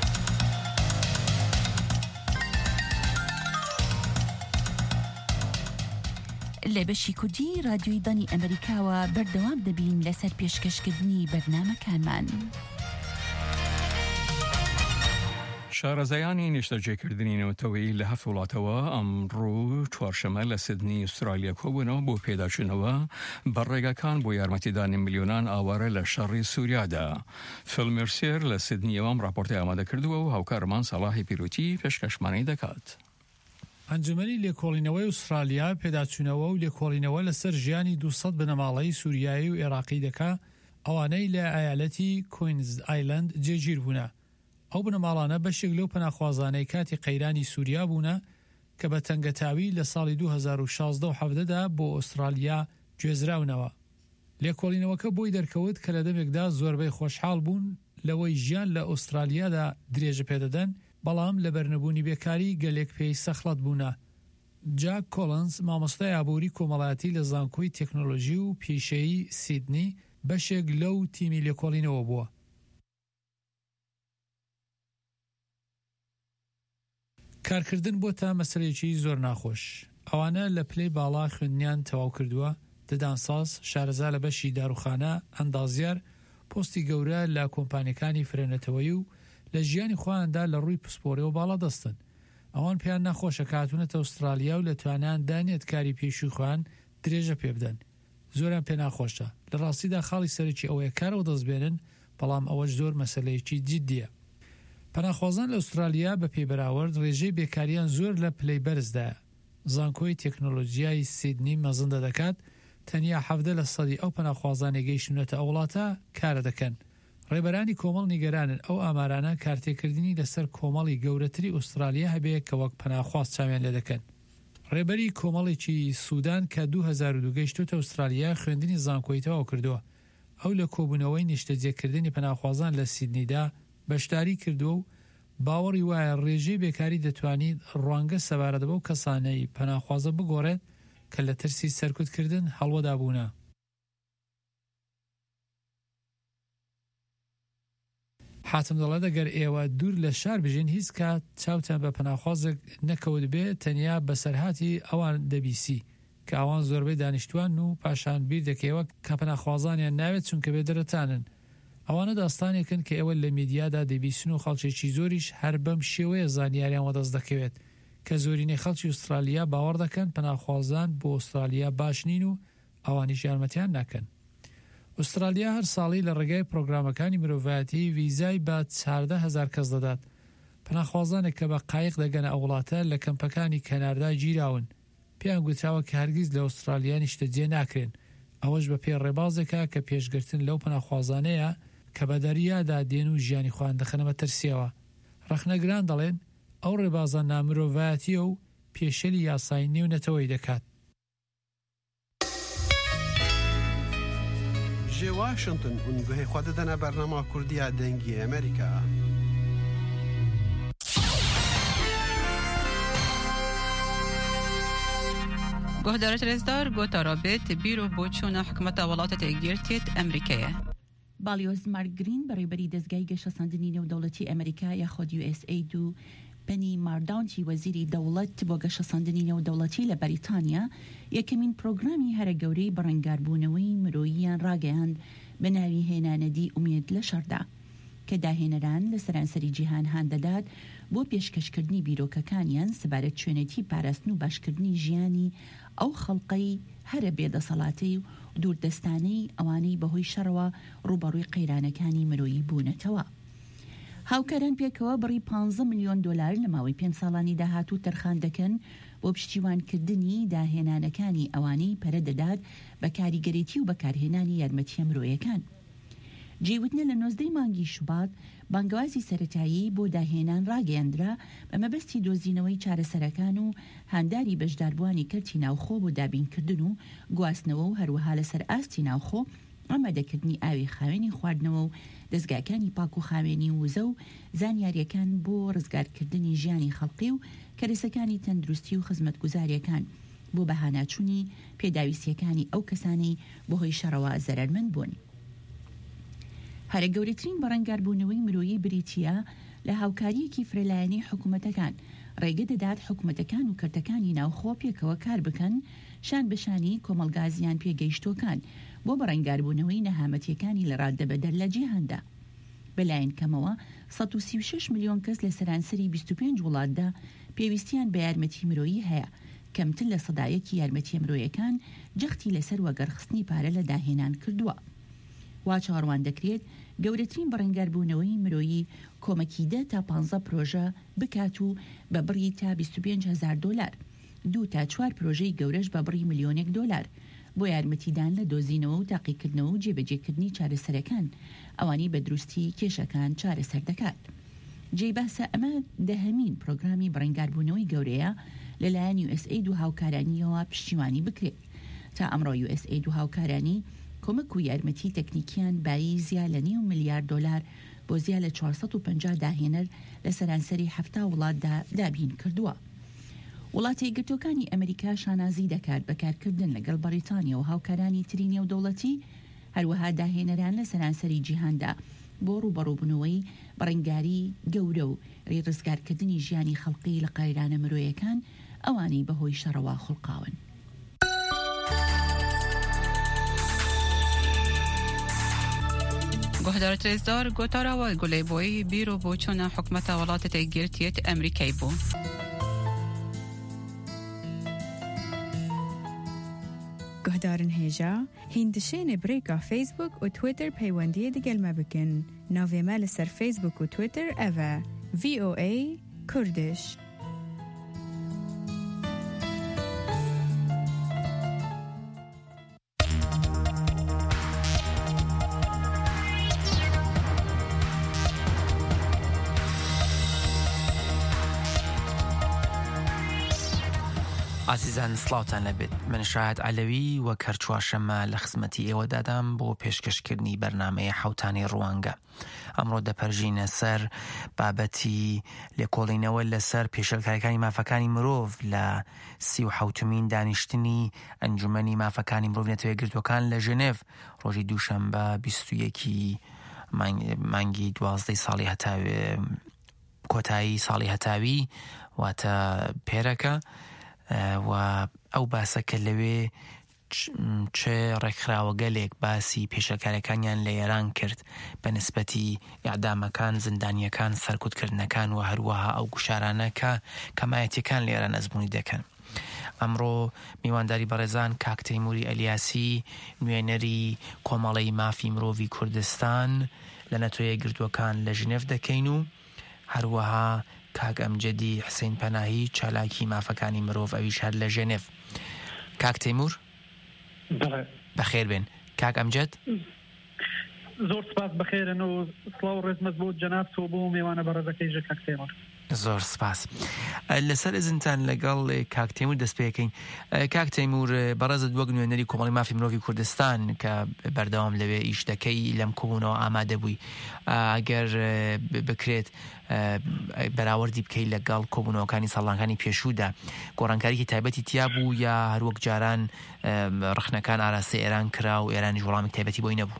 لە بەشی کوردی رادیۆی دانی ئەمریکاوە بەردەوام دەبین لەسەر پێشکەشکردنی بەرنامەکانمان. شارەزایانی نیشتەجێکردنی نەوتەوەی لە 7 وڵاتەوە ئەمڕۆ چوارشەمە لە سیدنی ئوسترالیا کۆبوونەوە بۆ پێداچوونەوە بە ڕێگەکان بۆ یارمەتیدانی میلیۆنان ئاوارە لە شەڕی سووریادا. فیلمێرسێر لە سیدنیەوەم راپۆرتی ئامادە کردووە و هاوکارمان سەڵاحی پیرۆتی پێشکەشمانەی دەکات. ئەنجومەنی لێکۆڵینەوەی ئوسترالیا پێداچوونەوە و لێکۆڵینەوە لەسەر ژیانی 200 بنەماڵەی سووریایی و عێراقی دەکا ئەوانەی لە ئایالەتی کوینز ئایلند جێگیر بوونە. ئەو بنەماڵانە بەشێک لەو پەناخوازانەی کاتی قەیرانی سووریا بوونە کە بە تەنگەتاوی لە ساڵی 2016 و 17دا بۆ ئوسترالیا گوێزراونەوە. لێکۆڵینەوەکە بۆی دەرکەوت کە لە دەمێکدا زۆربەی خۆشحاڵ بوون لەوەی ژیان لە ئوسترالیادا درێژە پێدەدەن، بەڵام لە بەرنەبوونی بێکاری گەلێک پێی سەخڵەت بوونە. جاک کۆلنز مامۆستای ئابووری کۆمەڵایەتی لە زانکۆی تەکنۆلۆژی و پیشەیی سیدنی بەشێک لەو تیمی لێکۆڵینەوە بووە. کارکردن بۆ تا مەسەلەیەکی زۆر ناخۆش. ئەوانە لە پلەی باڵا خوێندنیان تەواو کردووە، ددانساز، شارەزا لە بەشی داروخانە، ئەندازیار، پۆستی گەورە لە کۆمپانیەکانی فرێنەتەوەی و لە ژیانی خۆیاندا لە ڕووی پسپۆرەوە باڵا دەستن. ئەوان پێیان ناخۆشە کاتونەتە ئوسترالیا و لە توانیان دانێت کاری پێشووی خۆیان درێژە پێ بدەن. زۆریان پێ ناخۆشە. لە ڕاستیدا خاڵی سەرکی ئەوەیە کارەوە دەستبێنن، بەڵام ئەوەش زۆر مەسەلەیەکی جددیە. پەناخوازان لە ئوسترالیا بە پێبراورد ڕێژەی بێکاریان زۆر لە پلەی بەرزدایە. زانکۆی تەکنۆلۆژیای سیدنی مەزن دەکات تەنیا 17% ئەو پەناخوازانێ گەیشتونەتە ئەو وڵاتە کارە دەکەن. ڕێبەرانی کۆمەڵ نیگەرانن ئەو ئامارانە کارتێکردنی لەسەر کۆمەڵی گەورەتری ئوسترالیا هەبێ کە وەک پەناخواز چاویان لێ دەکەن. ڕێبەری کۆمەڵێکی سوودان کە 2002 گەیشتوتە ئوسترالیا خوێندنی زانکۆی تەواو کردووە. ئەو لە کۆبوونەوەی نیشتەجێکردنی پەناخوازان لە سیدنیدا بەشداری کردووە و باوەڕی وایە ڕێژەی بێکاری دەتوانیت ڕوانگە سەبارەت بەو کەسانەی پەناخوازە بگۆڕێت کە لە ترسی سەرکوتکردن هەڵوەدا بوونە. حاتم دەڵێت ئەگەر ئێوە دوور لە شار بژین هیچ کات چاوتان بە پەناخوازێک نەکەوت بێت، تەنیا بەسەرهاتی ئەوان دەبیسی کە ئەوان زۆربەی دانیشتوان و پاشان بیر دەکەوە کە پەناخوازانیان ناوێت چونکە بێدەرەتانن. ئەوانە داستانێکن کە ئێوە لە میدیادا دەبیسن و خەڵکێکی زۆریش هەر بەم شێوەیە زانیاریان وەدەست دەکەوێت کە زۆرینەی خەڵکی ئوسترالیا باوەڕ دەکەن پەناخوازان بۆ ئوسترالیا باش نین و ئەوانیش یارمەتیان ناکەن. ئوسترالیا هەر ساڵی لە ڕێگای پرۆگرامەکانی مرۆڤایەتی ویزای بە 14,000 کەس دەدات. پەناخوازانێک کە بە قایق دەگەنە ئەو وڵاتە لە کەمپەکانی کەناردا گیراون. پێیان گوتراوە کە هەرگیز لە ئوسترالیا نیشتەجێ ناکرێن. ئەوەش بە پێ ڕێبازێکە کە پێشگرتن لەو پەناخوازانەیە کە بە دەریادا دێن و ژیانی خۆیان دەخەنە بە ترسیەوە. ڕەخنەگران دەڵێن ئەو ڕێبازە نامرۆڤایەتیە و پێشەلی یاسایی نێونەتەوەی دەکات. جێ واشنگتن هون گوهی خوا دەدەنە بەرنامە کوردیە دەنگی ئەمریکا. گهدارت رزدار گوتا رابط بیرو بۆچوونە حکومەتە وڵاتە تێگیرتێت ئەمریکایە. بالیۆز مارک گرین بەڕێبەری دەستگای گەشەسەندنی نێودەوڵەتی ئەمریکا یاخۆد USAID و پەنی مارداونتی وەزیری دەوڵەت بۆ گەشەسەندنی نێودەوڵەتی لە بەریتانیا یەکەمین پرۆگرامی هەرە گەورەی بەڕێنگاربوونەوەی مرۆییان ڕاگەیاند بە ناوی هێنانەدی ئومێد لە شەڕدا کە داهێنەران لە سەرانسەری جیهان هان دەدات بۆ پێشکەشکردنی بیرۆکەکانیان سەبارەت شوێنەتی پاراستن و باشکردنی ژیانی ئەو خەڵقەی هەرە بێدەسەڵاتەی و دووردەستانەی ئەوانەی بەهۆی شەڕەوە ڕوبەڕووی قەیرانەکانی مرۆیی بوونەتەوە. هاوکاران پێکەوە بڕی 15 ملیۆن دلار لە ماوەی 5 ساڵانی داهاتوو تەرخان دەکەن بۆ پشتیوانکردنی داهێنانەکانی ئەوانەی پەرە دەدات بە کاریگەرێتی و بەکارهێنانی یارمەتیە مرۆیەکان. جێوتنە لە 19 مانگی شوبات بانگوازی سەرەتایی بۆ داهێنان ڕاگەیاندرا بە مەبەستی دۆزینەوەی چارەسەرەکان و هانداری بەشداربووانی کەرتی ناوخۆ بۆ دابینکردن و گواستنەوە و هەروەها لەسەر ئاستی ناوخۆ ئامادەکردنی ئاوی خاوێنی خواردنەوە و دەستگاکانی پاک و خاوێنی وزە و زانیاریەکان بۆ ڕزگارکردنی ژیانی خەڵقی و کەرەسەکانی تەندروستی و خزمەتگوزاریەکان بۆ بەهاناچوونی پێداویستیەکانی ئەو کەسانەی بەهۆی شەڕەوە زەرمەند بوون. هەرە گەورەترین بەڕەنگاربوونەوەی مرۆیی بریتیە لە هاوکاریەکی فرەلایەنی حکوومەتەکان ڕێگە دەدات حکوومەتەکان و کەرتەکانی ناوخۆ پێکەوە کار بکەن شان بەشانی کۆمەڵگازیان پێگەیشتۆکان بۆ بەڕەنگاربوونەوەی نەهامەتیەکانی لە ڕاددەبەدەر لە جیهاندا. بەلایەن کەمەوە 136 ملیۆن کەس لە سەرانسەری 25 وڵاتدا پێویستیان بە یارمەتی مرۆیی هەیە، کەمتر لە سەدایەکی یارمەتیە مرۆیەکان جەختی لەسەر وەگەڕخستنی پارە لە داهێنان کردووە. وا چاڕوان دەکرێت گەورەترین بەڕەنگاربوونەوەی مرۆیی کۆمەکیدە تا 15 پرۆژە بکات و بە بڕی تا 25,000 دلار، 2 تا 4 پرۆژەی گەورەش بە بڕی ملیۆنێک دلار بۆ یارمەتیدان لە دۆزینەوە و تاقیکردنەوە و جێبەجێکردنی چارەسەرەکان ئەوانی بە دروستی کێشەکان چارەسەر دەکات. جێباسە ئەمە دەهەمین پرۆگرامی بەڕەنگاربوونەوەی گەورەیە لەلایەن USAID و هاوکارانیەوە پشتیوانی بکرێت. تا ئەمڕۆ USAID و هاوکارانی کۆمەک و یارمەتی تەکنیکیان بایی زیاد لە 9 ملیارد دلار بۆ زیاد لە 450 داهێنەر لە سەرانسەری 7 وڵاتدا دابین کردووە. وڵاتی گرتوەکانی ئەمریکا شانازی دەکات بەکارکردن لەگەڵ بەریتانیا و هاوکارانی تری نێودەوڵەتی هەروەها داهێنەران لە سەرانسەری جیهاندا بۆ ڕوبەڕووبوونەوەی بەڕنگاری گەورە و ڕێڕزگارکردنی ژیانی خەڵقی لە قایرانە مرۆیەکان ئەوانی بەهۆی شەڕەوە خوڵقاون. گۆهدارە رێزدار گۆتاراوە گولەی بۆی بیرۆ بۆ چۆنە حکومەتە وڵاتە گرتیێت ئەمریکای بوو. گهدارن هێژا هیندشێنێ برێکا فیسبوک و تویتر پەیوەندیە دەگەلمە بکەن. ناوێمە لەسەر فیسبوک و تویتر ئەڤە VOA کوردش. عزیزان سڵاوتان لەبێت. من شاهد علەوی وەک هەر چوارشەممە لە خزمەتی ئێوە دادام بۆ پێشکەشکردنی بەرنامەیە حوتانی ڕوانگە. ئەمڕۆ دەپەرژینە سەر بابەتی لێکۆڵینەوە لەسەر پێشەلکاریەکانی مافەکانی مرۆڤ لە 37مین دانیشتنی ئەنجومەنی مافەکانی مرۆڤ نەتەوەیە گرتوەکان لە ژنێڤ ڕۆژی دووشەمبە 21 مانگی 12 ساڵی هەتاوی کۆتایی ساڵی هەتاوی واتە پێرەکە و ئەو باسەکە لەوێ چه ڕێکخراوە گەلێک باسی پێشەکاریەکانیان لە ئێران کرد بە نسبەتی ئیعدامەکان، زندانیەکان، سەرکوتکردنەکان و هەروەها ئەو گوشارانە کە کەمایەتیەکان لە ئێران ئەزموونی دەکەن. ئەمڕۆ میوانداری بەڕێزان کاک تەیموری ئەلیاسی نوێنەری کۆمەڵەی مافی مرۆڤی کوردستان لە نەتۆیە گرتوەکان لە ژنێڤ دەکەین و هەروەها کاک ئەمجەدی حسین پەناهی چالاکی مافەکانی مرۆڤ ئەویش هەر لە ژنێڤ. کاک تەیمور بەخێر بێن. کاک ئەمجەد زۆر سپاس بەخێرن و سڵاو ڕێزمەت بۆ جەناب تۆ بۆ میوانە بەڕێزەکەیژە کاک تەیمور. زۆر سپاس. لەسەر ئزنتان لەگەڵ کاک تەیمور دەست پێکەین. کاک تەیمور بەڕێزت وەک نوێنەری کۆمەڵی مافی مرۆڤی کوردستان کە بەردەوام لەوێ ئیش دەکەی لەم کۆبوونەوە ئامادە بووی، ئەگەر بکرێت بەراوردی بکەی لەگەڵ کۆبوونەوەکانی ساڵانەکانی پێشوودا گۆڕانکاریی تایبەتی تیا بوو یا هەروەک جاران ڕخنەکان ئاراستەی ئێران کرا و ئێرانی وەڵامی تایبەتی بۆی نەبوو؟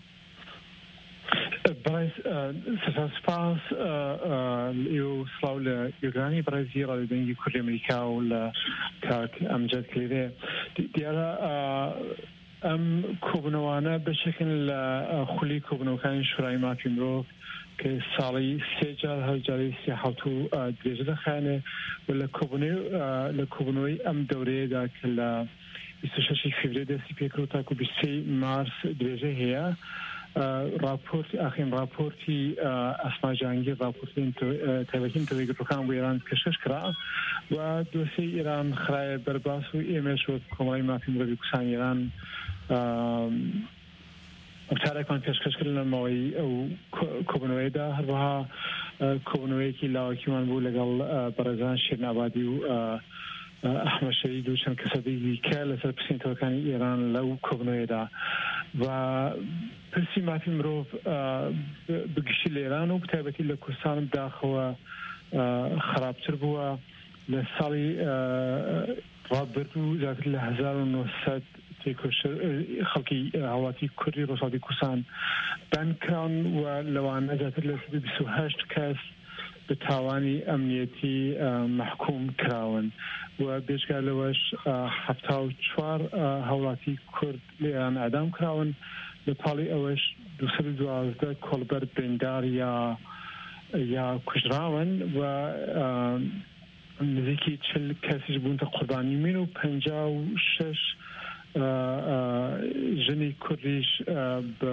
بەڕێز سپاس ئێوە سڵاو لە گەگرانی بەڕێزی ڕادیۆدەنگی کوردی ئەمریکا و لە کاک ئەمجەد کلێرێ. دیارە ئەم کۆبوونەوانە بەشێکن لە خولی کۆبوونەوەکانی شورای مافی مرۆڤ کە ساڵی 3 جار هەرجاری 37 درێژە دەخانێ و لە کۆبوونەوەی ئەم دەورەیەدا کە لە 26 فیڤرێ دەستی پێکرۆ تاکو 23 مارس درێژە هەیە. راپۆرتی ئەسماجانگی راپۆرتی تایبەتین تەوەی گرتوەکان بۆ ئێران پێشکەش کرا و دۆسەی ئێران خرایە بەرباس و ئێمەش وەک کۆمەڵی مافی مرۆڤی کوردستان ئێران وتارێکمان پێشکەشکرد لەمەوەی ئەو کۆبوونەوەیدا. هەروەها کۆبوونەوەیەکی لاوەکیمان بوو لەگەڵ بەڕێزان شێرنابادی و ئەحمەد شەرید و چەند کەسەدەی کە لەسەر پرسیارەکانی ئێران لەو کۆبنەوەیەدا و پرسی مافی مرۆڤ بگشتی لە ئێران و بتایبەتی لە کوردستان داخەوە خراپتر بووە لە ساڵی ڕابردوو زیاتر لە 1900 خەڵکی هاوڵاتی کوردی ڕۆژهەڵاتی کوردستان بانکراون و لەوانە زیاتر لە 28 کەس بە تاوانی ئەمنیەتی محکوم کراون و بێجگار لەوەش 74 هاوڵاتی کورد لە ئێران ئەعدام کراون لە پاڵی ئەوەش 212 کۆڵبەر بریندار یا کوژراون و نزیکی 40 کەسیش بوونتە قوربانی مین و 56 ژنی کوردیش بە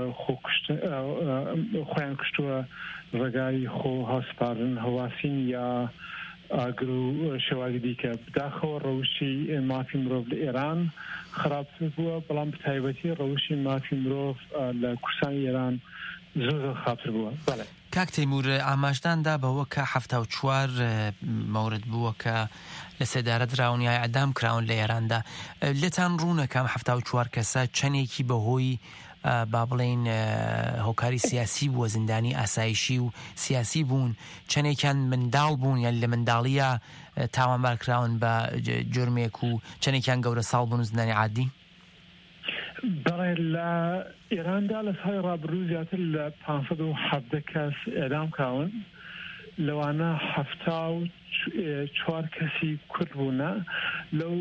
خۆیان کشتووە ڕێگای خۆ هەسپارن هەواسین یا ئاگر و شێوازی دیکە بداخەوە ڕەوشی مافی مرۆڤ لە ئێران خراپتر بووە بەڵام بەتایبەتی ڕەوشی مافی مرۆڤ لە کوردستانی ئێران زۆر خراپتر بووە. بەڵێ کاک تەیمور ئاماژداندا بەوە کە 74 مەورد بووە کە لە سێدارە دراون یا ئەدام کراون لە ئێراندا لێتان ڕوونەکەم 74 کەسە چەندێکی بەهۆی با بڵێن هۆکاری سیاسی بووە زیندانی ئاسایشی و سیاسی بوون چەندێکیان منداڵ بوون یان لە منداڵیە تاوانبارکراون بە جرمێک و چەندێکیان گەورە ساڵ بوون زیندانی عادی؟ بەڵێ لە ئێراندا لە ساڵی ڕابردوو زیاتر لە 517 کەس ئێدام کراون لەوانە 74 کەسی کورد بوونە لەو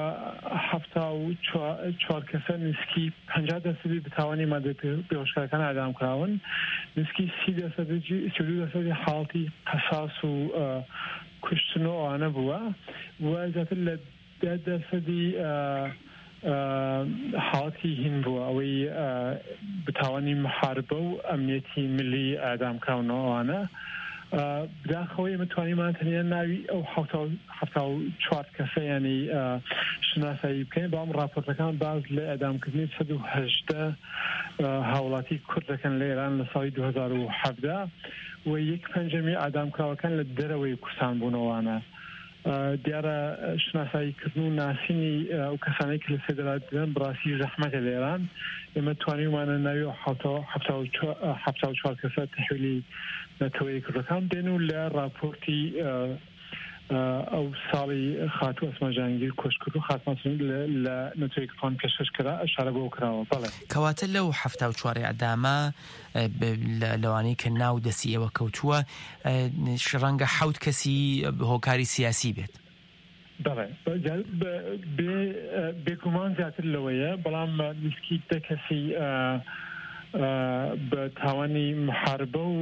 74 کەسە نسکی 50% بتاوانی مادە پێوەشکارەکان ئەعدام کراون نسکی 32% حاڵتی قەساس و کوشتن و ئەوانە بووە و زیاتر لە 10% حاڵەتی هین بووە ئەوەی بتاوانی محاربە و ئەمنیەتی ملی ئەعدام کراونەوەوانە بداخەوەی متوانیمان تەنیا ناوی ئەو 74 کەسە ینی شناسایی بکەین بەڵام راپۆرتەکان باز لە ئەدامکردنی 118 هاوڵاتی کورد دەکەن لە ئێران لە ساڵی 2017 و 1/5 ئەدامکراوەکان لە دەرەوەی کوردستان بوونەوەوانە دیارە شناساییکردن و ناسینی ئەو کەسانەی کە لە سێدەرات دێن بڕاستی زەحمەتە لە ئێران ئێمە توانیمانە ناوی 74 کەسە تحویلی نەتەوەی کوردەکان دێن و لە راپۆرتی ئەو ساڵی خاتوو ئەسماجانگیر کۆشکرد و خاتمەسنگ لە نەتەوەی کوردەکان پێشکەشکرا ئەشارە بۆ کراوە. بەڵێ کەواتە لەو 74 ئەدامە لەوانەی کە ناو دەستی ئێوە کەوتووە ڕەنگە 7 کەسی هۆکاری سیاسی بێت. بەڵێ بێگومان زیاتر لەوەیە بەڵام نسکی 10 کەسی بە تاوانی محاربە و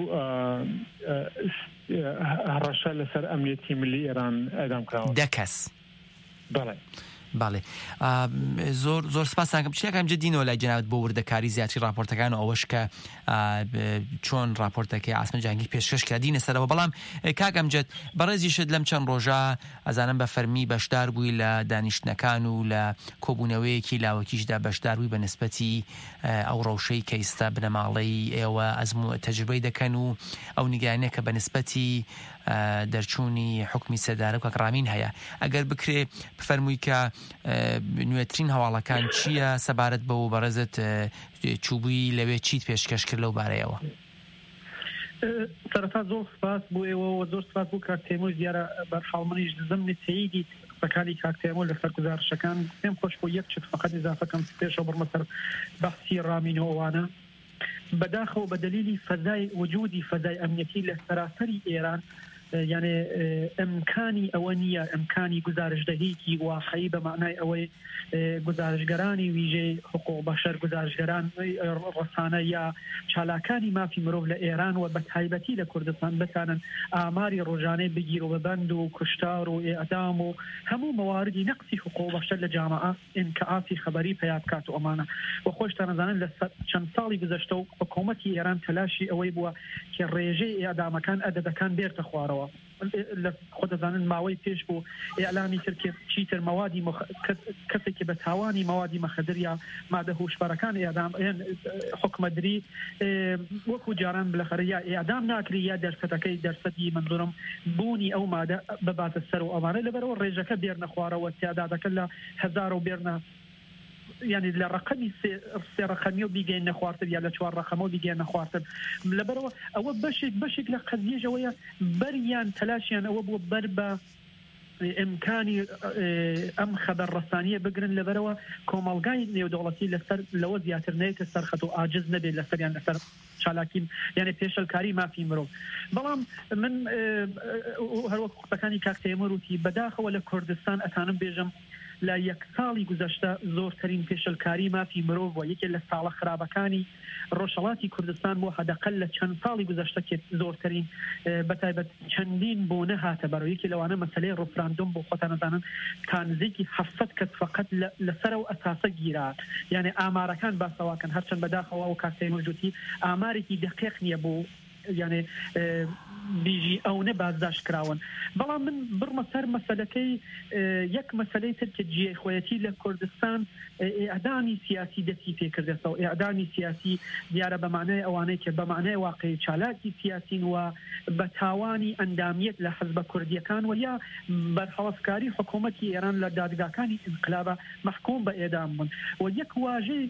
هەڕەشە لەسەر ئەمنیەتی ملی ئێران ئەدام کراوە 10 کەس. بەڵێ باڵێ زۆر سپاسان چیەکەم جددینەوە لای جەنابەت بۆ وردەکاری زیاتری راپۆرتەکان و ئەوەش کە چۆن راپۆرتەکەی ئاسمەجانگی پێشکەش کردینە سەرەوە بەڵام کاکەم جەت بەڕێزیشت لەم چەند ڕۆژە ئەزانم بە فەرمی بەشدار بووی لە دانیشتنەکان و لە کۆبوونەوەیەکی لاوەکیشدا بەشدار بووی بە نسبەتی ئەو ڕەوشەی کە ئێستا بنەماڵەی ئێوە ئەزموو تەجربەی دەکەن و ئەو نیگانە کە بە نسبەتی دەرچوونی حکمی سەدارە و کەڕامین هەیە ئەگەر بکرێ بفەرمووی کە نوێترین هەواڵەکان چییە سەبارەت بەوە بەڕێزت چوبووی لەوێ چیت پێشکەش کرد لەو بارەیەوە؟ سەرەتا زۆر سپاس بۆ ئێوە زۆر سپاس بۆ کاک تەیموور دیارە بەرخاڵمەنیش دزمنی تەییدی بەکانی کاک تەیموور لەسەر گزارشەکان پێم خۆش بۆ یەک چت فەقەت ئیزافەکەم پێشەوە بڕمە سەر بەحسی ڕامینەوە ئەوانە بەداخەوە بە دلیلی فەزای وجودی فەزای ئەمنیەتی لە سەراسەری ئێران یعنی ئەمکانی ئەوە نییە ئەمکانی گزارشدەهیکی واقعی بە معنای ئەوەی گزارشگەرانی ویژەی حقوق بەشەر گزارشگەران ڕەسانە یا چالاکانی مافی مرۆڤ لە ئێران و بە تایبەتی لە کوردستان بتانن ئاماری ڕۆژانەی بگیر و بەبەند و کوشتار و ئەدام و هەموو مەواردی نەقسی حقوق بەشەر لە جامعە ئینکعاسی خەبەری پیا بکات و ئەمانە و خۆشتان ئەزانن لە چەند ساڵی گذشتە و حکوومەتی ئێران تەلاشی ئەوەی بووە کە ڕێژەی ئەدامەکان ئەدەبەکان بێرتە خوارەوە خۆ دەزانن ماوەی پێش بوو ئێعلامی کرد چیتر مەوادی کەسێکی بە تاوانی مەوادی مەخدر یا مادە هوشبەرەکان ئێدام حکومەدری وەکو جاران بلەخەرە یا ئێدام ناکری یا دەرسەتەکەی دەرسەتی منظورم بوونی ئەو مادە بباتە سەر و ئەوانە لەبەرەوە ڕێژەکە بێرنە خوارەوە سیادادەکە لە 1000 بێرنە يعني لرقمي رقمي وبيجي نخوارتر يا لشوار رقمه بيجي نخوارتر لبروا أو بشك لقضية جوية بريان تلاشيان أو بربا إمكاني أم خبر رسانية بقرن لبروا كومالجاي نيو دولتي لسر لو زياتر نيت السرخة وعاجز نبي لسر يعني لسر شالاكين يعني بيش الكاري ما في مرو بلام من هالوقت بكاني كاكتيمروتي بداخل ولا كردستان أتانم بيجم لا یەک ساڵی گوزەشتە زۆرترین پێشەلکاری مافی مرۆڤ و یەکێک لە ساڵە خراپەکانی ڕۆژهەڵاتی کوردستان بۆ هەدەقەل لە چەند ساڵی گوزەشتە کە زۆرترین بەتایبەت چەندین بۆ نەهاتە بەرەوە یەکی لەوانە مەسەلەی ڕفراندوم بۆ خۆتان نەزانن تا نزیکی 700 کەس فقط لەسەر و ئەساسە گیرات یعنی ئامارەکان باسەواکەن هەرچەند بەداخەوە و کاتەی موجودی ئامارێکی دقیق نییە بۆ يعني بيجي او نبازداش كراون بلا من برمسر مسألتي يك مسألة تركيا خواتي لكردستان اعدامي سياسي دتي في كردستان اعدامي سياسي ديار بمعنى اواني بمعنى واقعي شالاكي سياسي وبتاواني انداميت لحزب كردية كان ويا برحوافكاري حكومة ايران لدادقاكاني انقلابا محكوم باعدام ويك واجي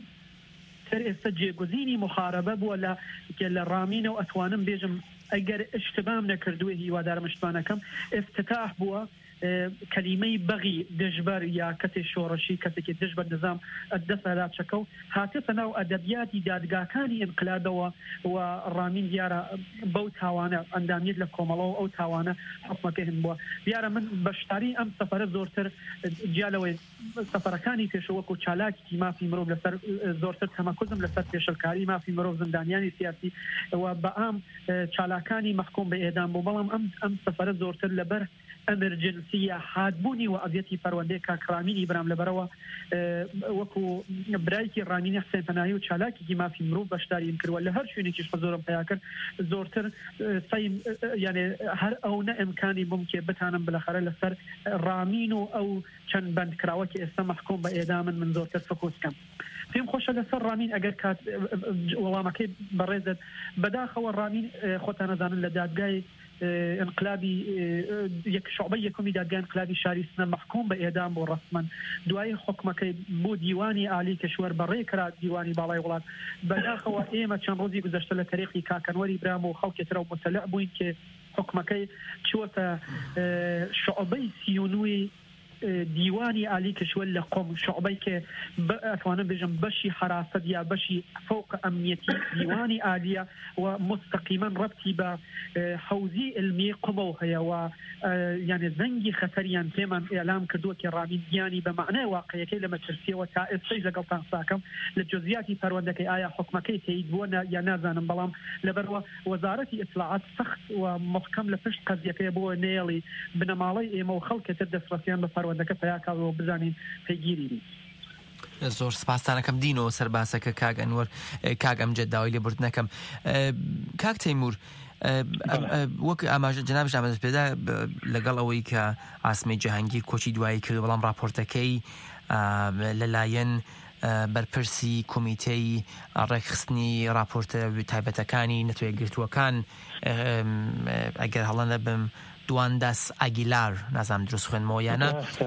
استجيبوزيني محاربة ولا كلا رامين وأتوانم بيجم أجر اشتبام نكردوه ودار مشتبانكم افتتاح بوا كلمة بغي دجبر يا كتي شورشي كتي دجبر نظام الدسالات شكو هاتفنا وأدبياتي دادقاكاني انقلابه والرامين ديارة بو تاوانا انداميد لكومالو أو تاوانا حكمكهم بوا ديارة من بشتاري أم سفر زورتر جالوي سفركاني في شوكو شالاكي ما في مروب لسر زورتر تماكوزم لسر في شلكاري ما في مروب زندانياني سياسي وبأم شالاكاني محكوم بإعدام ببلام أم سفر زورتر لبر امرجنسيه حادبوني وقضيتي فروندي كراميني برام لبروا وكو برايكي راميني حسين فناهي وشالاكي ما في مروب بشتاري يمكن ولا هر شيء نيجي حضورهم فياكر زورتر سايم يعني هر اونا امكاني ممكن بتانم بالاخره لسر رامينو او كان بند كراوكي اسم محكوم باعدام من زورتر فكوس كم فيهم خوش لسر رامين اگر كات والله ما كي بريزت بداخل الرامين خوتنا زان لدادقاي انقلابي يك شعبيه كوميدا كان انقلابي شاري سنه محكوم باعدام ورسما دواي حكمك بو ديواني علي كشور بريكرا ديواني بالاي ولات بداخه ايما كان روزي گذشته له تاريخي كاكنوري برامو خوكه ترى مسلع بوين كي حكمك شوته شعبي سيونوي ديواني علي كشول لقوم شعبيك أتوانا بجم بشي حراسة يا بشي فوق أمنيتي ديواني عالية ومستقيما ربطي بحوزي المي قموها و يعني زنجي خطريا كمان إعلام كردوة كرامين دياني بمعنى واقعي كي لما ترسيه وتائز سيجة قلطان ساكم للجزياتي فروندك آية حكمكي تيدونا يا نازان بلام لبروا وزارتي إطلاعات سخت ومحكم لفشت قضية كي بو نيلي بنمالي إيمو خلقة تدس رسيان بفرو دەکە پیاکاو و بزانین پێگیری زۆر سپاسانەکەم دینەوە سەرباسەکە کاگ ئەنوەر کاگ ئەمجد داوای لێبوردنەکەم کاک تەیمور وەک ئاماژە جەنابش ئامادەست پێدا لەگەڵ ئەوەی کە ئاسمەی جەهانگیر کۆچی دوایی کرد بەڵام راپۆرتەکەی لەلایەن بەرپرسی کۆمیتەی ڕێکخستنی راپۆرتە تایبەتەکانی نەتوێگرتووەکان ئەگەر هەڵە نەبم دوانداس ئاگیلار نازام دروست خوێنمەوە یانە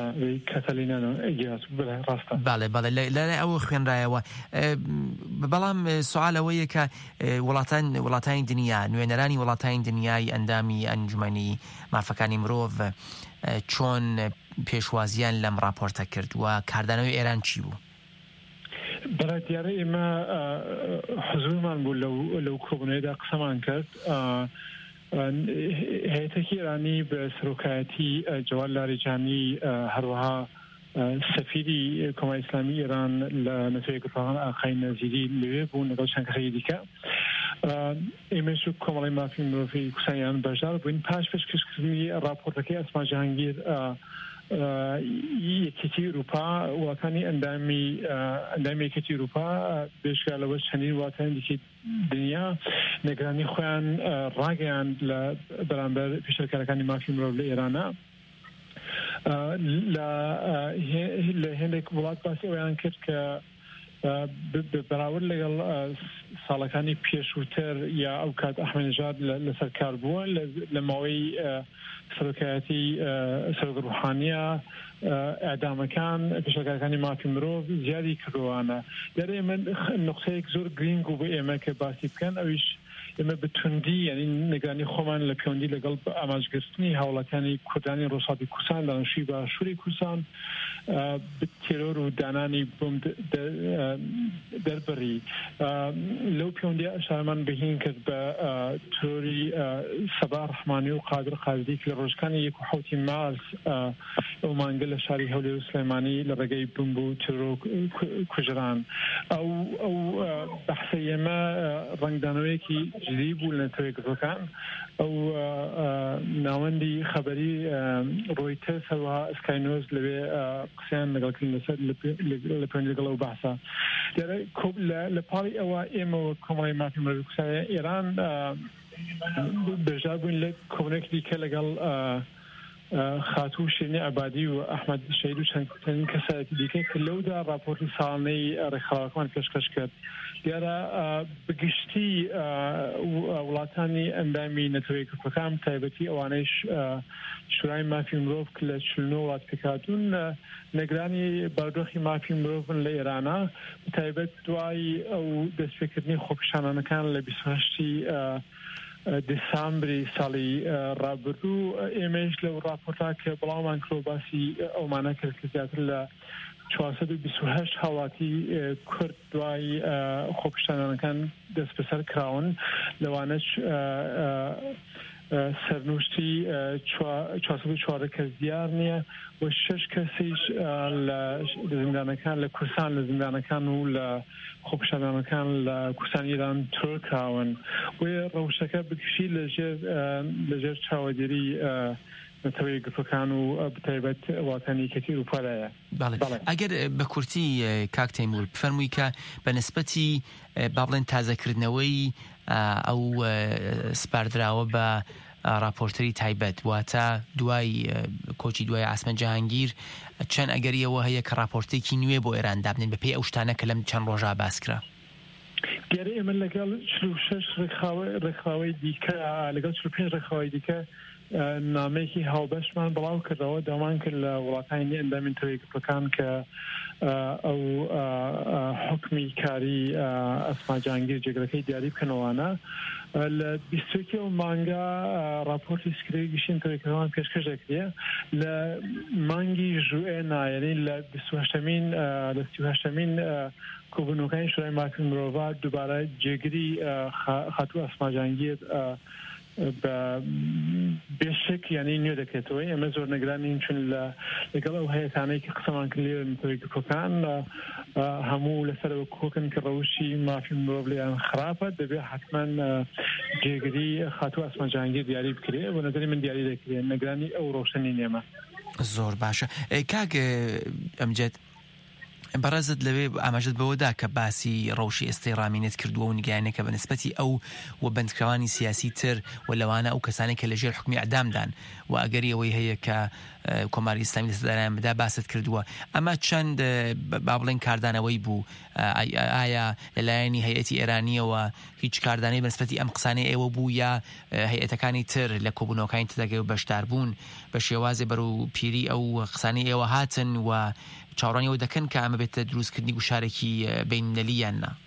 باڵێ باڵێ لەلای ئەوە خوێنرایەوە بەڵام سوال ئەوەیە کە وڵاتانی دنیا نوێنەرانی وڵاتانی دنیای ئەندامی ئەنجومەنی مافەکانی مرۆڤ چۆن پێشوازیان لەم راپۆرتە کرد و کاردانەوەی ئێران چی بوو؟ بەڵێ دیارە ئێمە حزورمان بوو لەو کۆبنەوەیدا قسەمان کرد هەیەتێکی ئێرانی بە سەرۆکایەتی جەواد لاریجانی هەروەها سەفیری کۆمەڵی ئیسلامی ئێران لە نەتەوەیەکگرتووەکان ئاقای نەزیری لەوێ بوون لەگەڵ چەند کەسێکی دیکە ئێمەش کۆمەڵی مافی مرۆڤی کوردستان بەشدار بووین پاش پێشکەشکردنی راپۆرتەکەی ئەسما جەهانگیر یەکێتی ئەوروپا وڵاتانی ئەندامی یەکێتی ئەوروپا بێژگا لەوە چەندین وڵاتانی دنیا نێگرانی خۆیان ڕاگەیان لە بەرامبەر پێشەرکارەکانی مافی مرۆڤ لە ئێرانە. لە هێندێک وڵات باسی ئەویان کرد کە بەراورد لەگەڵ ساڵەکانی پێشووتر یا ئەو کات ئەحمەدنژاد لەسەر کار بووە لە ماوەی سەرۆکایەتی سەرۆک ڕوحانیە ئەعدامەکان پێشەرکارەکانی مافی مرۆڤ زیادی کردوانە. لەرە ئێمە نقطەیەک زۆر گرنگ و بە ئێمە کە باسی بکەن ئەویش ئێمە بتوندی ینی نگرانی خۆمان لە پەیوەندی لەگەڵ ئاماژگرتنی هاوڵاتیانی کوردانی ڕۆژهەڵاتی کوردستان دانیشتووی باشووری کوردستان تێرۆر و دانانی بۆم دەربڕی لەو پەیوەندی ئەشارمان بەهین کرد بە تۆری سەبا ڕەحمانی و قادر قادری کە لە ڕۆژەکانی 1 مارس ئەو مانگە لە شاری هەولێر و سلێمانی لە ڕێگەی بمب و تێرۆ کوژران. ئەو بەحسە ئێمە ڕەنگدانەوەیەکی جدی بوو لە نەتەوەیەکەکان. ئەو ناوەندی خەبەری ڕۆیتەرز هەروەها سکای نۆز لەوێ قسەیان لەگەڵکردن لەسەر لە پەیوەندی لەگەڵ ئەو بەحسە. لە پاڵی ئەوە ئێمە کۆمەڵی مافی مرۆڤی کوردستان ئێران بێژار بووین لە کۆمەڵێکی دیکە لەگەڵ خاتوو شیرینی عەبادی و ئەحمەد شەید و چەند کەسایەتی دیکە کە لەودا راپۆرتی ساڵانەی ڕێکخراوەکەمان پێشکەش کرد. دیارە بگشتی وڵاتانی ئەندامی نەتەوەیەکی ئەوروپەکان تایبەتی ئەوانەیش شورای مافی مرۆڤ کە لە 49 وڵات پێکهاتوون نەگرانی بەردۆخی مافی مرۆڤن لە ئێرانە تایبەت دوای ئەو دەستپێکردنی خۆپیشانانەکان لە 28 دسامبری ساڵی ڕابردوو ئێمەش لەو راپۆرتا کە بڵاومان کرۆ باسی ئەومانە کرد کە زیاتر لە 428 هاوڵاتی کورد دوای خۆپیشانانەکان دەست بەسەر کراون لەوانەش سەرنوشتی 404 کەس دیار نییە و 6 کەسیش لە زیندانەکان لە کوردستان لە زیندانەکان و لە خۆپیشانانەکان لە کوردستان ئێران تۆر کراون. وێ ڕەوشەکە بکشی لەژێر چاوەدێری نەتەوەی گرتوەکان و بتایبەت وڵاتانی یەکێتی ئەوروپایە. ئەگەر بە کورتی کاک تەیموور بفەرمووی کە بە نسبەتی با بڵێن تازەکردنەوەی ئەو سپاردراوە بە راپۆرتەری تایبەت واتە دوای کۆچی دوای عاسمەت جەهانگیر چەند ئەگەریەوە هەیە کە راپۆرتێکی نوێ بۆ ئێران دابنێن بەپێی ئەو شتانە کە لەم چەند ڕۆژە باسکرا. دیارە ئێمە لەگەڵ 46 ڕێکخراوەی دیکە لەگەڵ 45 ڕێکخراوەی دیکە نامەیەکی هاوبەشمان بڵاو کردەوە دامان کرد لە وڵاتانی ئەندامی نەتەوەیەکەکان کە ئەو حکمی کاری ئەسما جەهانگیر جێگرەکەی دیاری بکەنەوەوانە. لە 21 مانگا راپۆرتی سکرێ گشتین نەتەوەیەکەکان پێشکەش دەکرێت لە مانگی ژوئێ نایەنی لە 28مین کۆبوونەوەکانی شورای مافی مرۆڤ دووبارە جێگری خاتوو ئەسما جەهانگیر بە بێشک یعنی نوێ دەکرێتەوە. ئێمە زۆر نەگرانین چون لەگەڵ ئەو هەیەکانەی کە قسەمان کرد لێرە نەتەوەیەکەکان هەموو لەسەرەوە کۆکن کە ڕەوشی مافی مرۆڤ لێیان خراپە دەبێت حتمەن جێگری خاتوو ئەسما جەهانگیر دیاری بکرێت بۆ نەزەری من دیاری دەکرێت نەگرانی ئەو ڕۆشنی نێمە. زۆر باشە. کاک ئەمجەد بەڕێزت لەوێ ئاماژت بەوەدا کە باسی ڕەوشی ئێستای ڕامینێت کردووە و نیگایانێکە بە نسبەتی ئەو و بەندکراوانی سیاسی تر و لەوانە ئەو کەسانی کە لەژێر حکمی ئەعدامدان و ئەگەری ئەوەی هەیە کە کۆماری ئیسلامی دەستداران بدا باست کردووە. ئەمە چەند با بڵێن کاردانەوەی بوو؟ ئایا لەلایەنی هەیەتی ئێرانیەوە هیچ کاردانەی بە نسبەتی ئەم قسانەی ئێوە بوو یا هەیەتەکانی تر لە کۆبوونەوەکانی تدەگەی و بەشدار بوون بە شێوازێ بەرەو پیری ئەو قسانەی ئێوە هاتن و چاوەڕانیەوە دەکەن کە ئەمە بێتە دروستکردنی گوشارێکی بینمەلی یان نا؟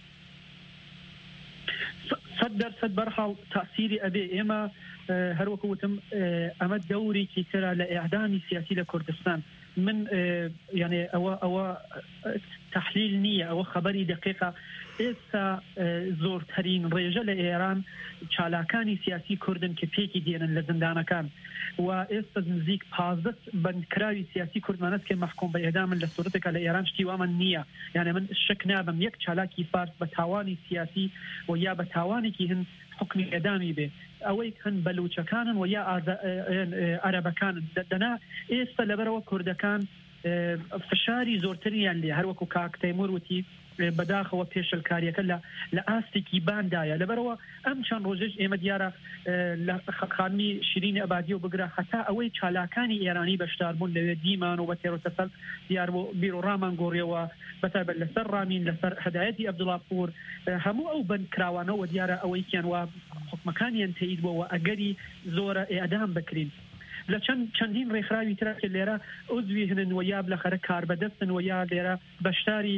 100% بەرحاڵ تاسیری ئەبێ. ئێمە هەروەکو وتم ئەمە دەورێکی ترە لە ئیعدامی سیاسی لە کوردستان. من یعنی ئەوە تحلیل نییە، ئەوە خەبەری دقیقە. ئێستا زۆرترین ڕێژە لە ئێران چالاکانی سیاسی کوردن کە پێکی دێنن لە زندانەکان و ئێستا نزیک 15 بەندکراوی سیاسی کوردمانەت کە مەحکوم بە ئێدامن لە سوورەتێکە لە ئێران شتی وامان نییە. یعنی من شک نابم یەک چالاکی فارس بە تاوانی سیاسی و یا بە تاوانێکی هەن حکمی ئێدامی بێ ئەوەی هەن بەلوچەکانن و یا عەرەبەکانن دەنا ئێستا لەبەرەوە کوردەکان فشاری زۆرتریان لێ هەروەکو کاک تەیموور وتی بەداخەوە پێشەلکاریەکە لە ئاستێکی باندایە لەبەرەوە ئەم چەند ڕۆژێش ئێمە دیارە لە خانمی شیرینی ئەبادی و بگرە هەتا ئەوەی چالاکانی ئێرانی بەشداربوون لەوێ دیمان و بە تێرۆتەسەل دیار بۆ بیرۆڕامان گۆڕیەوە بەتایبەت لەسەر ڕامین لەسەر هەدایەتی عەبدوڵاپور هەموو ئەو بنکراوانەوە دیارە ئەوەیکیان وا حکومەکانیان تەیید بووە ئەگەری زۆرە ئێدام بکرین لە چەندین ڕێکخراوی ترکە لێرە عوزوی هەنن و یا بلەخەرە کاربەدەستن و یا لێرە بەشداری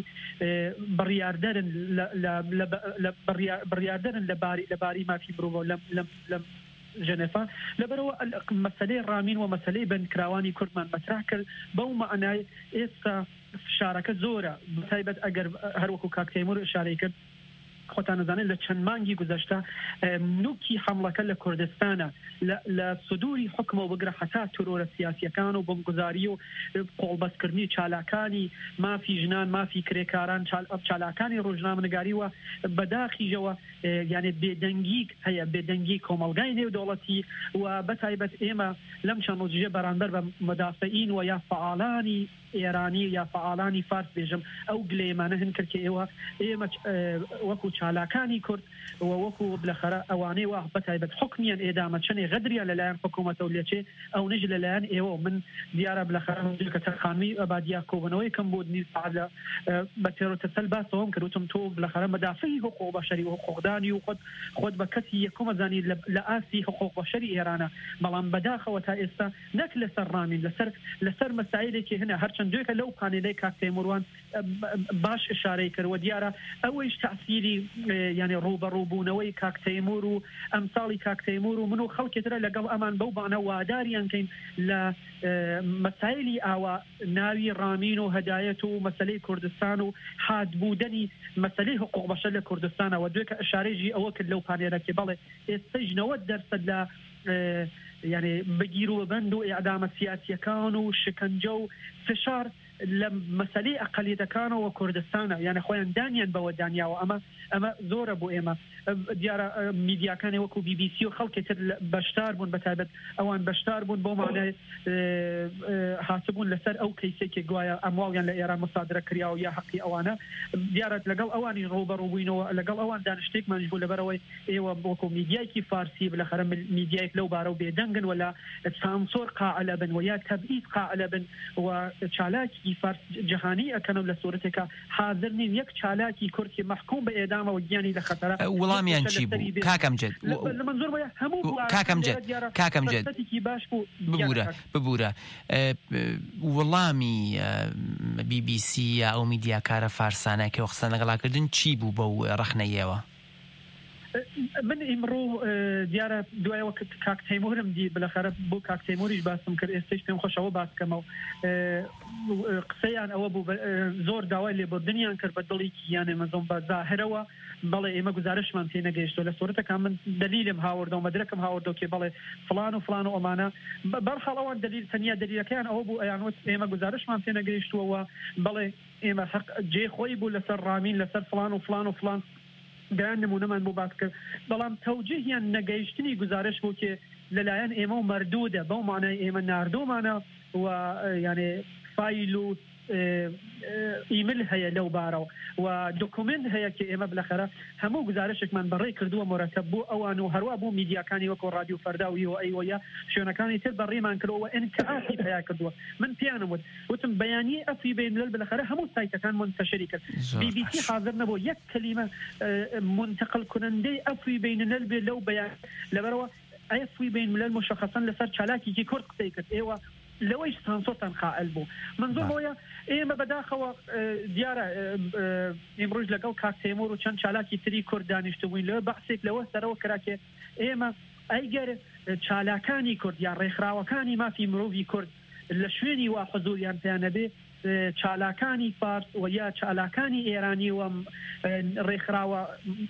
بڕیاردەرن لە باری مافی مرۆڤ لەم ژنێفا لەبەرەوە مەسەلەی ڕامین و مەسەلەی بنکراوانی کوردمان مەترا کرد بەو معنای ئێستا فشارەکە زۆرە بەتایبەت ئەگەر هەروەکو کاک تەیموور ئشارەی کرد خۆتان نەزانێت لە چەند مانگی گوزەشتە نوکی حملەکە لە کوردستانە لە سودوری حکمەوە بگرە حتا ترۆرە سیاسیەکان و بمگوزاری و قۆڵبەستکردنی چالاکانی مافی ژنان مافی کرێکاران چالاکانی ڕۆژنامەنگاری وە بەداخیژەوە یعنی بێدەنگی هەیە بێدەنگی کۆمەلگای نێودەوڵەتی و بەتایبەت ئێمە لەم چەند ڕۆژێ بەرامبەر بە مدافعین و یا فعالانی ئێرانی یا فعالانی فارس بێژم ئەو گلەیمانە هەن کرد کە ئێمە وەکو چالاکانی کورد وەکو بلەخەرە ئەوانەی وا بەتایبەت حکمیان ئێدامە چنێ غەدریان لەلایەن حکوومەتە و لێچێ ئەو نەژ لەلایەن ئێوە من دیارە بلەخەرە کە تەرخانمی ئەبادیا کۆبنەوەی کەم بۆ نیر سعات لە بە تێرۆتەسەل باسەوەم کردوتم تۆ بلەخەرە مەدافعی حقوق بەشەری و حقوقدانی و خۆت بە کەسی یەکەمە زانی لە ئاسی حقوق بەشەری ئێرانە بەڵام بەداخەوە تا ئێستا نەک لەسەر ڕامین لەسەر مەسائلێکی هەنە هەرچەند دوێکە لەو پانێلەی کاک تەیمووروان باش ئشارەی کرد و دیارە ئەوەیش تەعسیری یعنی ڕوبەڕووبوونەوەی کاک تەیموور و ئەمساڵی کاک تەیموور و من و خەڵکێترە لەگەڵ ئەمان بەو بانە واداریان کەین لە مەسایلی ئاوا ناوی ڕامین و هەدایەت و مەسەلەی کوردستان و حادبوودنی مەسەلەی حقوق بەشەر لە کوردستانەوە دوێکە ئشارەیژی ئەوە کرد لەو پانێلەکە بەڵێ ئێستا 90% لە يعني بگیرو بند و اعدام سیاسیەکان و شکنجە و فشار لە مەسەلەی ئەقەلیەتەکانە و کوردستانە یعنی خۆیان دانیان بەوە دانیاوە ئەمە زۆرە بۆ ئێمە دیارە میدیاکانی وەکو BBC و خەڵکێتر بەشدار بوون بەتایبەت ئەوان بەشدار بوون بۆ مانای هاتبوون لەسەر ئەو کەیسێکی گوایە ئەمواڵیان لە ئێران مصادرە کراوە یا حەقی ئەوانە دیارە لەگەڵ ئەوانی ڕوبەڕووبووینەوە لەگەڵ ئەوان دانیشتێکمان بوو لەبەرەوەی ئێوە بۆکو میدیایکی فارسی بلەخەرە میدیایك لەو بارە و بێدەنگن ولا سانسۆر قاعلە بن و یا تەبعید قاعلە بن و چالاکی فارس جهانی ئەکەنم لە سوورەتێکە حاضر نین یەک چالاکی کورتی محکوم بە ئێدامە و گیانی لە خەتەرە وەڵامیان چی بوو کاکەم جێت کاکەم جێت ببوورە وەڵامی BBC یا ئەو میدیاکارە فارسانە کە قسە لەگەڵاکردن چی بوو بەو ڕەخنەیەوە من ئیمڕۆ دیارە دوایەوە کاک تەیموورم دی بەلەخەرە بۆ کاک تەیمووریش باسم کرد ئێستش پێم خۆشەوە باسکەمەوە قسەیان ئەوە بوو زۆر داوای لێبوردنیان کرد بە دڵێکی یانێ مەزۆم بە زاهرەوە بەڵێ ئێمە گزارشمان پێ نەگەیشتۆ لە سوورەتەکە من دلیلم هاوردە و مەدرەکم هاوردە کێ بەڵێ فلان و ئەمانە بەرخەڵ ئەوان دلیل تەنیا دلیلەکەیان ئەوە بوو ئەیانوت ئێمە گزارشمان پێ نەگەیشتووەوە بەڵێ ئێمە حەق جێ خۆی بوو لەسەر ڕامین لەسەر فلان گەیان نمونەمان بۆ باس کرد بەڵام تەوجیهیان نەگەیشتنی گزارش بوو کێ لەلایەن ئێمە و مەردوودە بەو مانای ئێمە ناردۆمانە و یعنی فایل و ئیمل هەیە لەو بارەوە و دۆکومنت هەیە کە ئێمە بلەخەرە هەموو گزارشێکمان بەڕێ کردووە مۆرەکەب بوو ئەوان و هەروە بوو میدیاکانی وەکو ڕادیۆ فەرداوی و ئەیوەیە شوێنەکانی تر بەڕێمان کردەوە ئینکەعاسی پیا کردووە من پیانم وتم بەیانی ئەفی بینالملل بلەخەرە هەموو سایتەکان منتەشری کرد BBC حاضر نەبوو یەک کەلیمە منتقل کنندەی ئەفی بینالملل بێ لەو بەیان لەبەرەوە ئەفی بینالملل مشخصاً لەسەر چالاکیی کورد قسەی کرد ئێوە لەوەی سانسۆرتان خائل بوو منزۆر بۆیە ئێمە بەداخەوە دیارە ئێمڕۆژ لەگەڵ کاک تەیموور و چەند چالاکی تری کورد دانیشتبووین لەوە بەحسێک لەوە سەرەوە کراکێ ئێمە ئەیگەر چالاکانی کورد یان ڕێکخراوەکانی مافی مرۆڤی کورد لە شوێنی وا حضوریان پێیانە بێ چالاکانی فارس و یا چالاکانی ئێرانی و ڕێکخراوە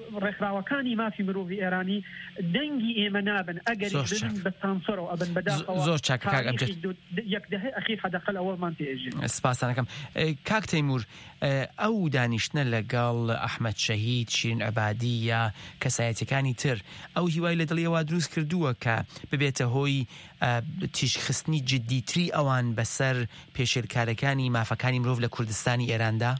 ڕێکخراوەکانی مافی مرۆڤی ئێرانی دەنگی ئێمە نابن ئەگەری بن بە سانسۆرەوە ئەبن بەداخەوە زۆر چاک کاک ئەمجد یەک دەهێ ئەخیر حەدەقەل ئەوەمان پێژێ. سپاسانەکەم کاک تەیمور، ئەو دانیشتنە لەگەڵ ئەحمەد شەهید، شیرین عەبادی یا کەسایەتیەکانی تر ئەو هیوای لە دڵیەوە دروست کردووە کە ببێتە هۆی تیشخستنی جدیتری ئەوان بەسەر پێشێلکارەکانی مافەکانی مرۆڤ لە کوردستانی ئێراندا؟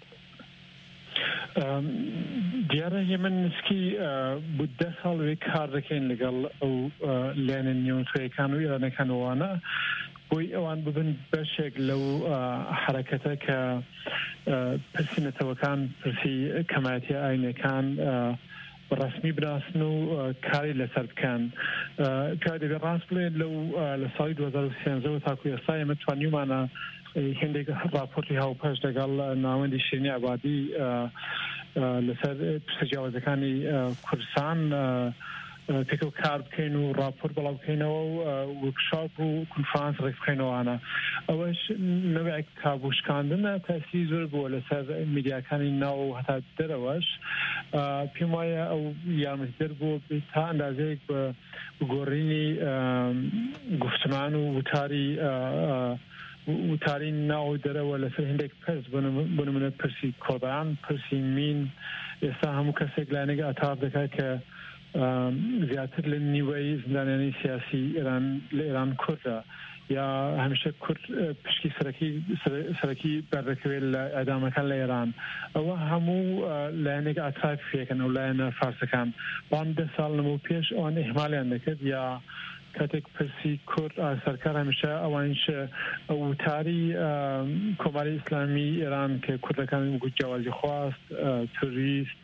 دیارە هێمن نسکی بوو 10 ساڵ کار دەکەین لەگەڵ ئەو لێنە نێونتوەیەکان و ئێرانەکانەوانە بۆی ئەوان ببن بەشێک لەو حرەکەتە کە پرسیینەتەوەکان پرسی کەمایەتی ئاینەکان ڕسمی بناسن و کاری لەسەر بکەن. کار دەبێت ڕاست بڵێن لە ساڵی 2013 تاکو ئێستا ئێمە توانیمانە هێندێک راپۆرتی هاوپەش لەگەڵ ناوەندی شیرینی عەبادی لەسەر پرسەجیاوازەکانی کوردستان پێکەوە کار بکەین و راپۆرت بەڵاو بکەینەوە و ورکشاپ و کنفرانس ڕێک بکەینەوەوانە. ئەوەش نەوەیەک کابوشکاندنە تاسی زۆر بووە لەسەر میدیاکانی ناو و هەتا دەرەوەش. پێم وایە ئەو یارمەتیدەر بووە تا ئەندازەیەک بە گۆڕینی گفتمان و وتاری ناو دەرەوە لەسەر هەندێک پرس بنمونە پرسی کۆبان، پرسی مین. ئێستا هەموو کەسێک لایەنێک ئاتاف دەکات کە زیاتر لە نیوەی زندانیانی سیاسی لە ئێران کوردە یا هەمیشە کورد پشکی سەرەکی بەردەکەوێت لە ئەدامەکان لە ئێران. ئەوە هەموو لایەنێک ئاتافێکن ئەو لایەنە فارسەکان. بام 10 ساڵ لەمە پێش ئەوان ئیهمالیان دەکرد یا کاتێک پرسی کورد سەرکار هەمیشە ئەوانش وتاری کۆماری ئیسلامی ئێران کە کوردەکان جیاوازی خواست، توریست،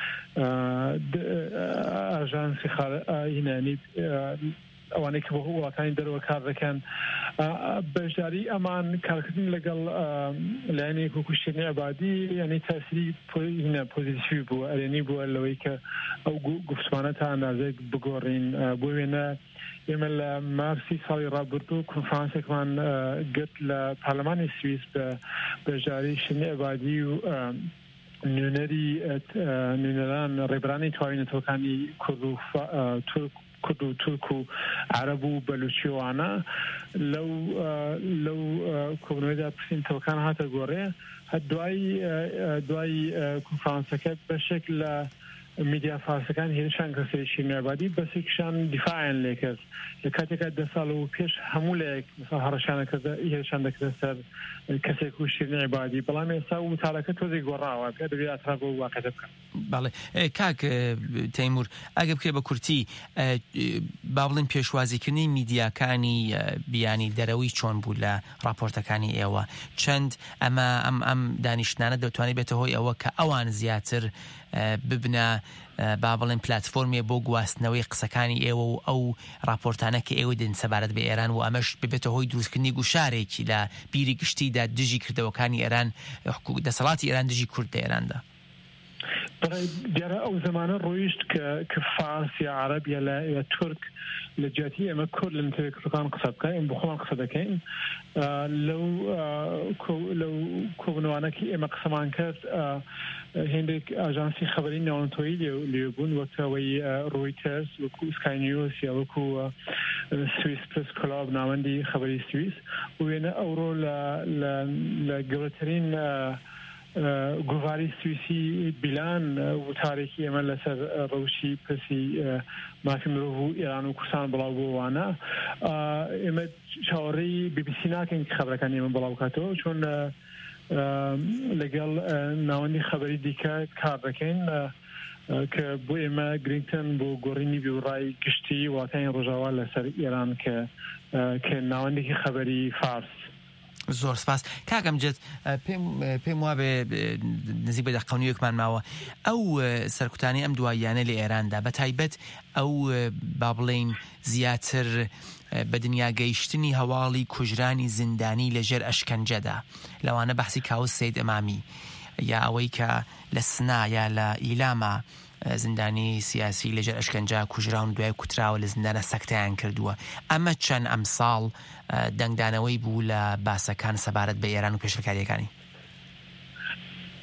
ئاژانسی هینانی ئەوانەی کە بە وڵاتانی دەرەوە کار دەکەن بەشداری ئەمان کارکردن لەگەڵ لایەنێک وەکو شیرینی عەبادی یعنی تاسیری پۆزیتیڤی بووە ئەرێنی بووە لەوەی کە ئەو گفتمانە تا ئەندازەیەک بگۆڕین. بۆ وێنە ئێمە لە مارسی ساڵی ڕابردوو کنفرانسێکمان گرت لە پارلەمانی سویس بە بەشداری شیرینی عەبادی و نوێنەران ڕێبەرانی تواوینەتەوەکانی کورد و تورک و عەرەب و بەلوچیوانە لەو کۆبنەوەیدا پرسیینەتەوەکان هاتە گۆڕێ. دوای کنفرانسەکە بەشێک لە میدیا فارسەکان هێرشان کەسەی شیرینی عەبادی بەسێکشان دیفاعیان لێ کرد. لە کاتێکا 10 ساڵەوە پێش هەموو لایەک هەڕەشان دەکرێت سەر کەسێک و شیرینی عەبادی. بەڵام ئێستا وتارەکە تۆزێک گۆڕاوە پێ دەبێت ئاطراف بۆ واقعەتە بکەن. بەڵێ کاک تەیمور، ئەگە بکرێ بە کورتی با بڵێن پێشوازیکردنی میدیاکانی بیانی دەرەوەی چۆن بوو لە راپۆرتەکانی ئێوە چەند ئەم دانیشتانە دەتوانێت بێتە هۆی ئەوە کە ئەوان زیاتر ببنە با بڵێن پلاتفۆرمیە بۆ گواستنەوەی قسەکانی ئێوە و ئەو راپۆرتانە کە ئێوە دێن سەبارەت بە ئێران و ئەمەش ببێتە هۆی دروستکردنی گوشارێکی لە بیری گشتیدا دژی کردەوەکانی ئێران دەسەڵاتی ئێران دژی کورد لە ئێراندا. دیارە ئەو زمانە ڕۆیشت کە فارس یا عەرەب یا تورک لە جیاتی ئێمە کورد لە نەتەوەیەکەکان قسە بکەین بۆ خۆمان قسە دەکەین. لەو کۆبنەوانەکی ئێمە قسەمان کرد هێندێک ئاژانسی خەبەری ناوەندۆیی لێبوون وەکەوەی ڕۆیتەرز، وەکو سکای نیوز یا وەکو سویس پرس کلاب ناوەندی خەبەری سویس و وێنە ئەوڕۆ لە گەورەترین گۆڤاری سویسی بیلان وتارێکی ئێمە لەسەر ڕەوشی پرسی مافی مرۆڤ و ئێران و کوردستان بڵاو بۆوانە. ئێمە چاوەڕێی BBC ناکەین کە خەبەرەکان ئێمە بڵاو بکاتەوە چۆن لەگەڵ ناوەندی خەبەری دیکە کار دەکەین کە بۆ ئێمە گرنگتن بۆ گۆڕینی بیوڕای گشتی وڵاتانی ڕۆژاوا لەسەر ئێران کە ناوەندێکی خەبەری فارس. زۆر سپاس کاکەم جێت پێم وابێ نزیک بە دەقەونیەکمان ماوە ئەو سەرکوتانی ئەم دواییانە لە ئێراندا بە تایبەت ئەو با بڵێن زیاتر بە دنیا گەیشتنی هەواڵی کوژرانی زیندانی لەژێر ئەشکەنجەدا لەوانە بەحسی کاوس سەید ئەمامی یا ئەوەی کە لە سنا یا لە ئیلامە زیندانی سیاسی لەژێر ئەشکەنجە کوژراون دوای کوتراوە لە زیندانە سەکتەیان کردووە. ئەمە چەند ئەم ساڵ دەنگدانەوەی بوو لە باسەکان سەبارەت بە ئێران و پێشەکاریەکانی؟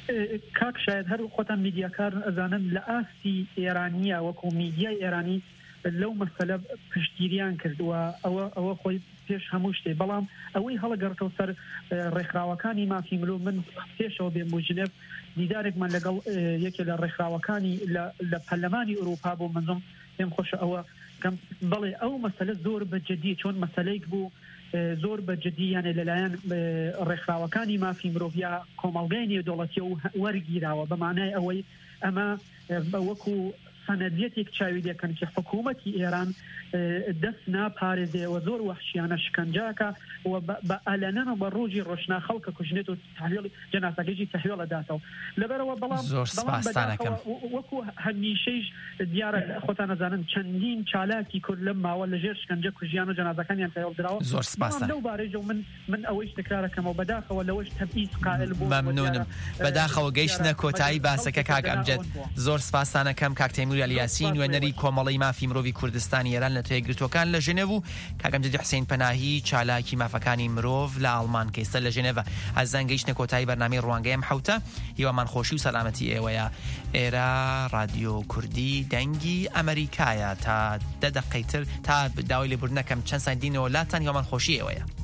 کاک شاید هەر خۆتان میدیاکار ئەزانن لە ئاستی ئێرانیە وەکو میدیای ئێرانی لەو مەسەلە پشتگیریان کردووە ئەوە خۆی پێش هەموو شتێ بەڵام ئەوەی هەڵەگەڕتەوە سەر ڕێکخراوەکانی مافی مرۆڤ من پێشەوە بێم بۆ ژنێڤ دیدارێکمان لەگەڵ یەکێ لە ڕێکخراوەکانی لە پەرلەمانی ئەوروپا بۆ منزم پێم خۆشە ئەوە بەڵێ ئەو مەسەلە زۆر بەجددی چۆن مەسەلەیەک بوو زۆر بەجددی یانێ لەلایەن ڕێکخراوەکانی مافی مرۆڤ یا کۆمەڵگەی نێودەوڵەتی و وەرگیراوە بەمانای ئەوەی ئەمە وەکو سەنەدیەتێک چاوی دەکەن کە حکوومەتی ئێران دەست ناپارێزێەوە زۆر وەحشیانە شکنجاکە و بە ئەلەنەن بە ڕۆژی ڕۆژنا خەڵکە کوژنێت و تحویڵی جەنازەکەی تحویڵ دەداتەوە لەبەرەوە بەڵام وەکو هەمیشەیش دیارە خۆتان نەزانن چەندین چالاکی کورد لەم ماوە لەژێر شکنجە کوژیان و جەنازەکانیان تحویڵ دراوە زۆر سپاس لەو بارەیەوە من ئەوەش تکرارەکەمەوە بەداخەوە لەوەش تەبعیض قائل بوو مەمنونم بەداخەوە گەیشتنە کۆتایی باسەکە کاک ئەمجەد زۆر سپاسانەکەم کاک تەیموری ئەلیاسین وێنەری کۆمەڵی مافی مرۆڤی کوردستانی ئێران لە توێگرتوەکان لە ژنێڤ و کاک ئەمجەد حوسێن پەناهی چالاکی مافەکانی مرۆڤ لە ئەڵمان کەیسە لە ژنێڤ ئەزان گەیشتنە کۆتایی بەرنامەی ڕوانگەی حوتە هیوامان خۆشی و سەلامەتی ئێوەیە ئێرە رادیۆ کوردی دەنگی ئەمریکایە تا 10 دقەیتر تا داوای لێبوردنەکەم چەند ساندینەوە لاتان هیوامان خۆشی ئێوەیە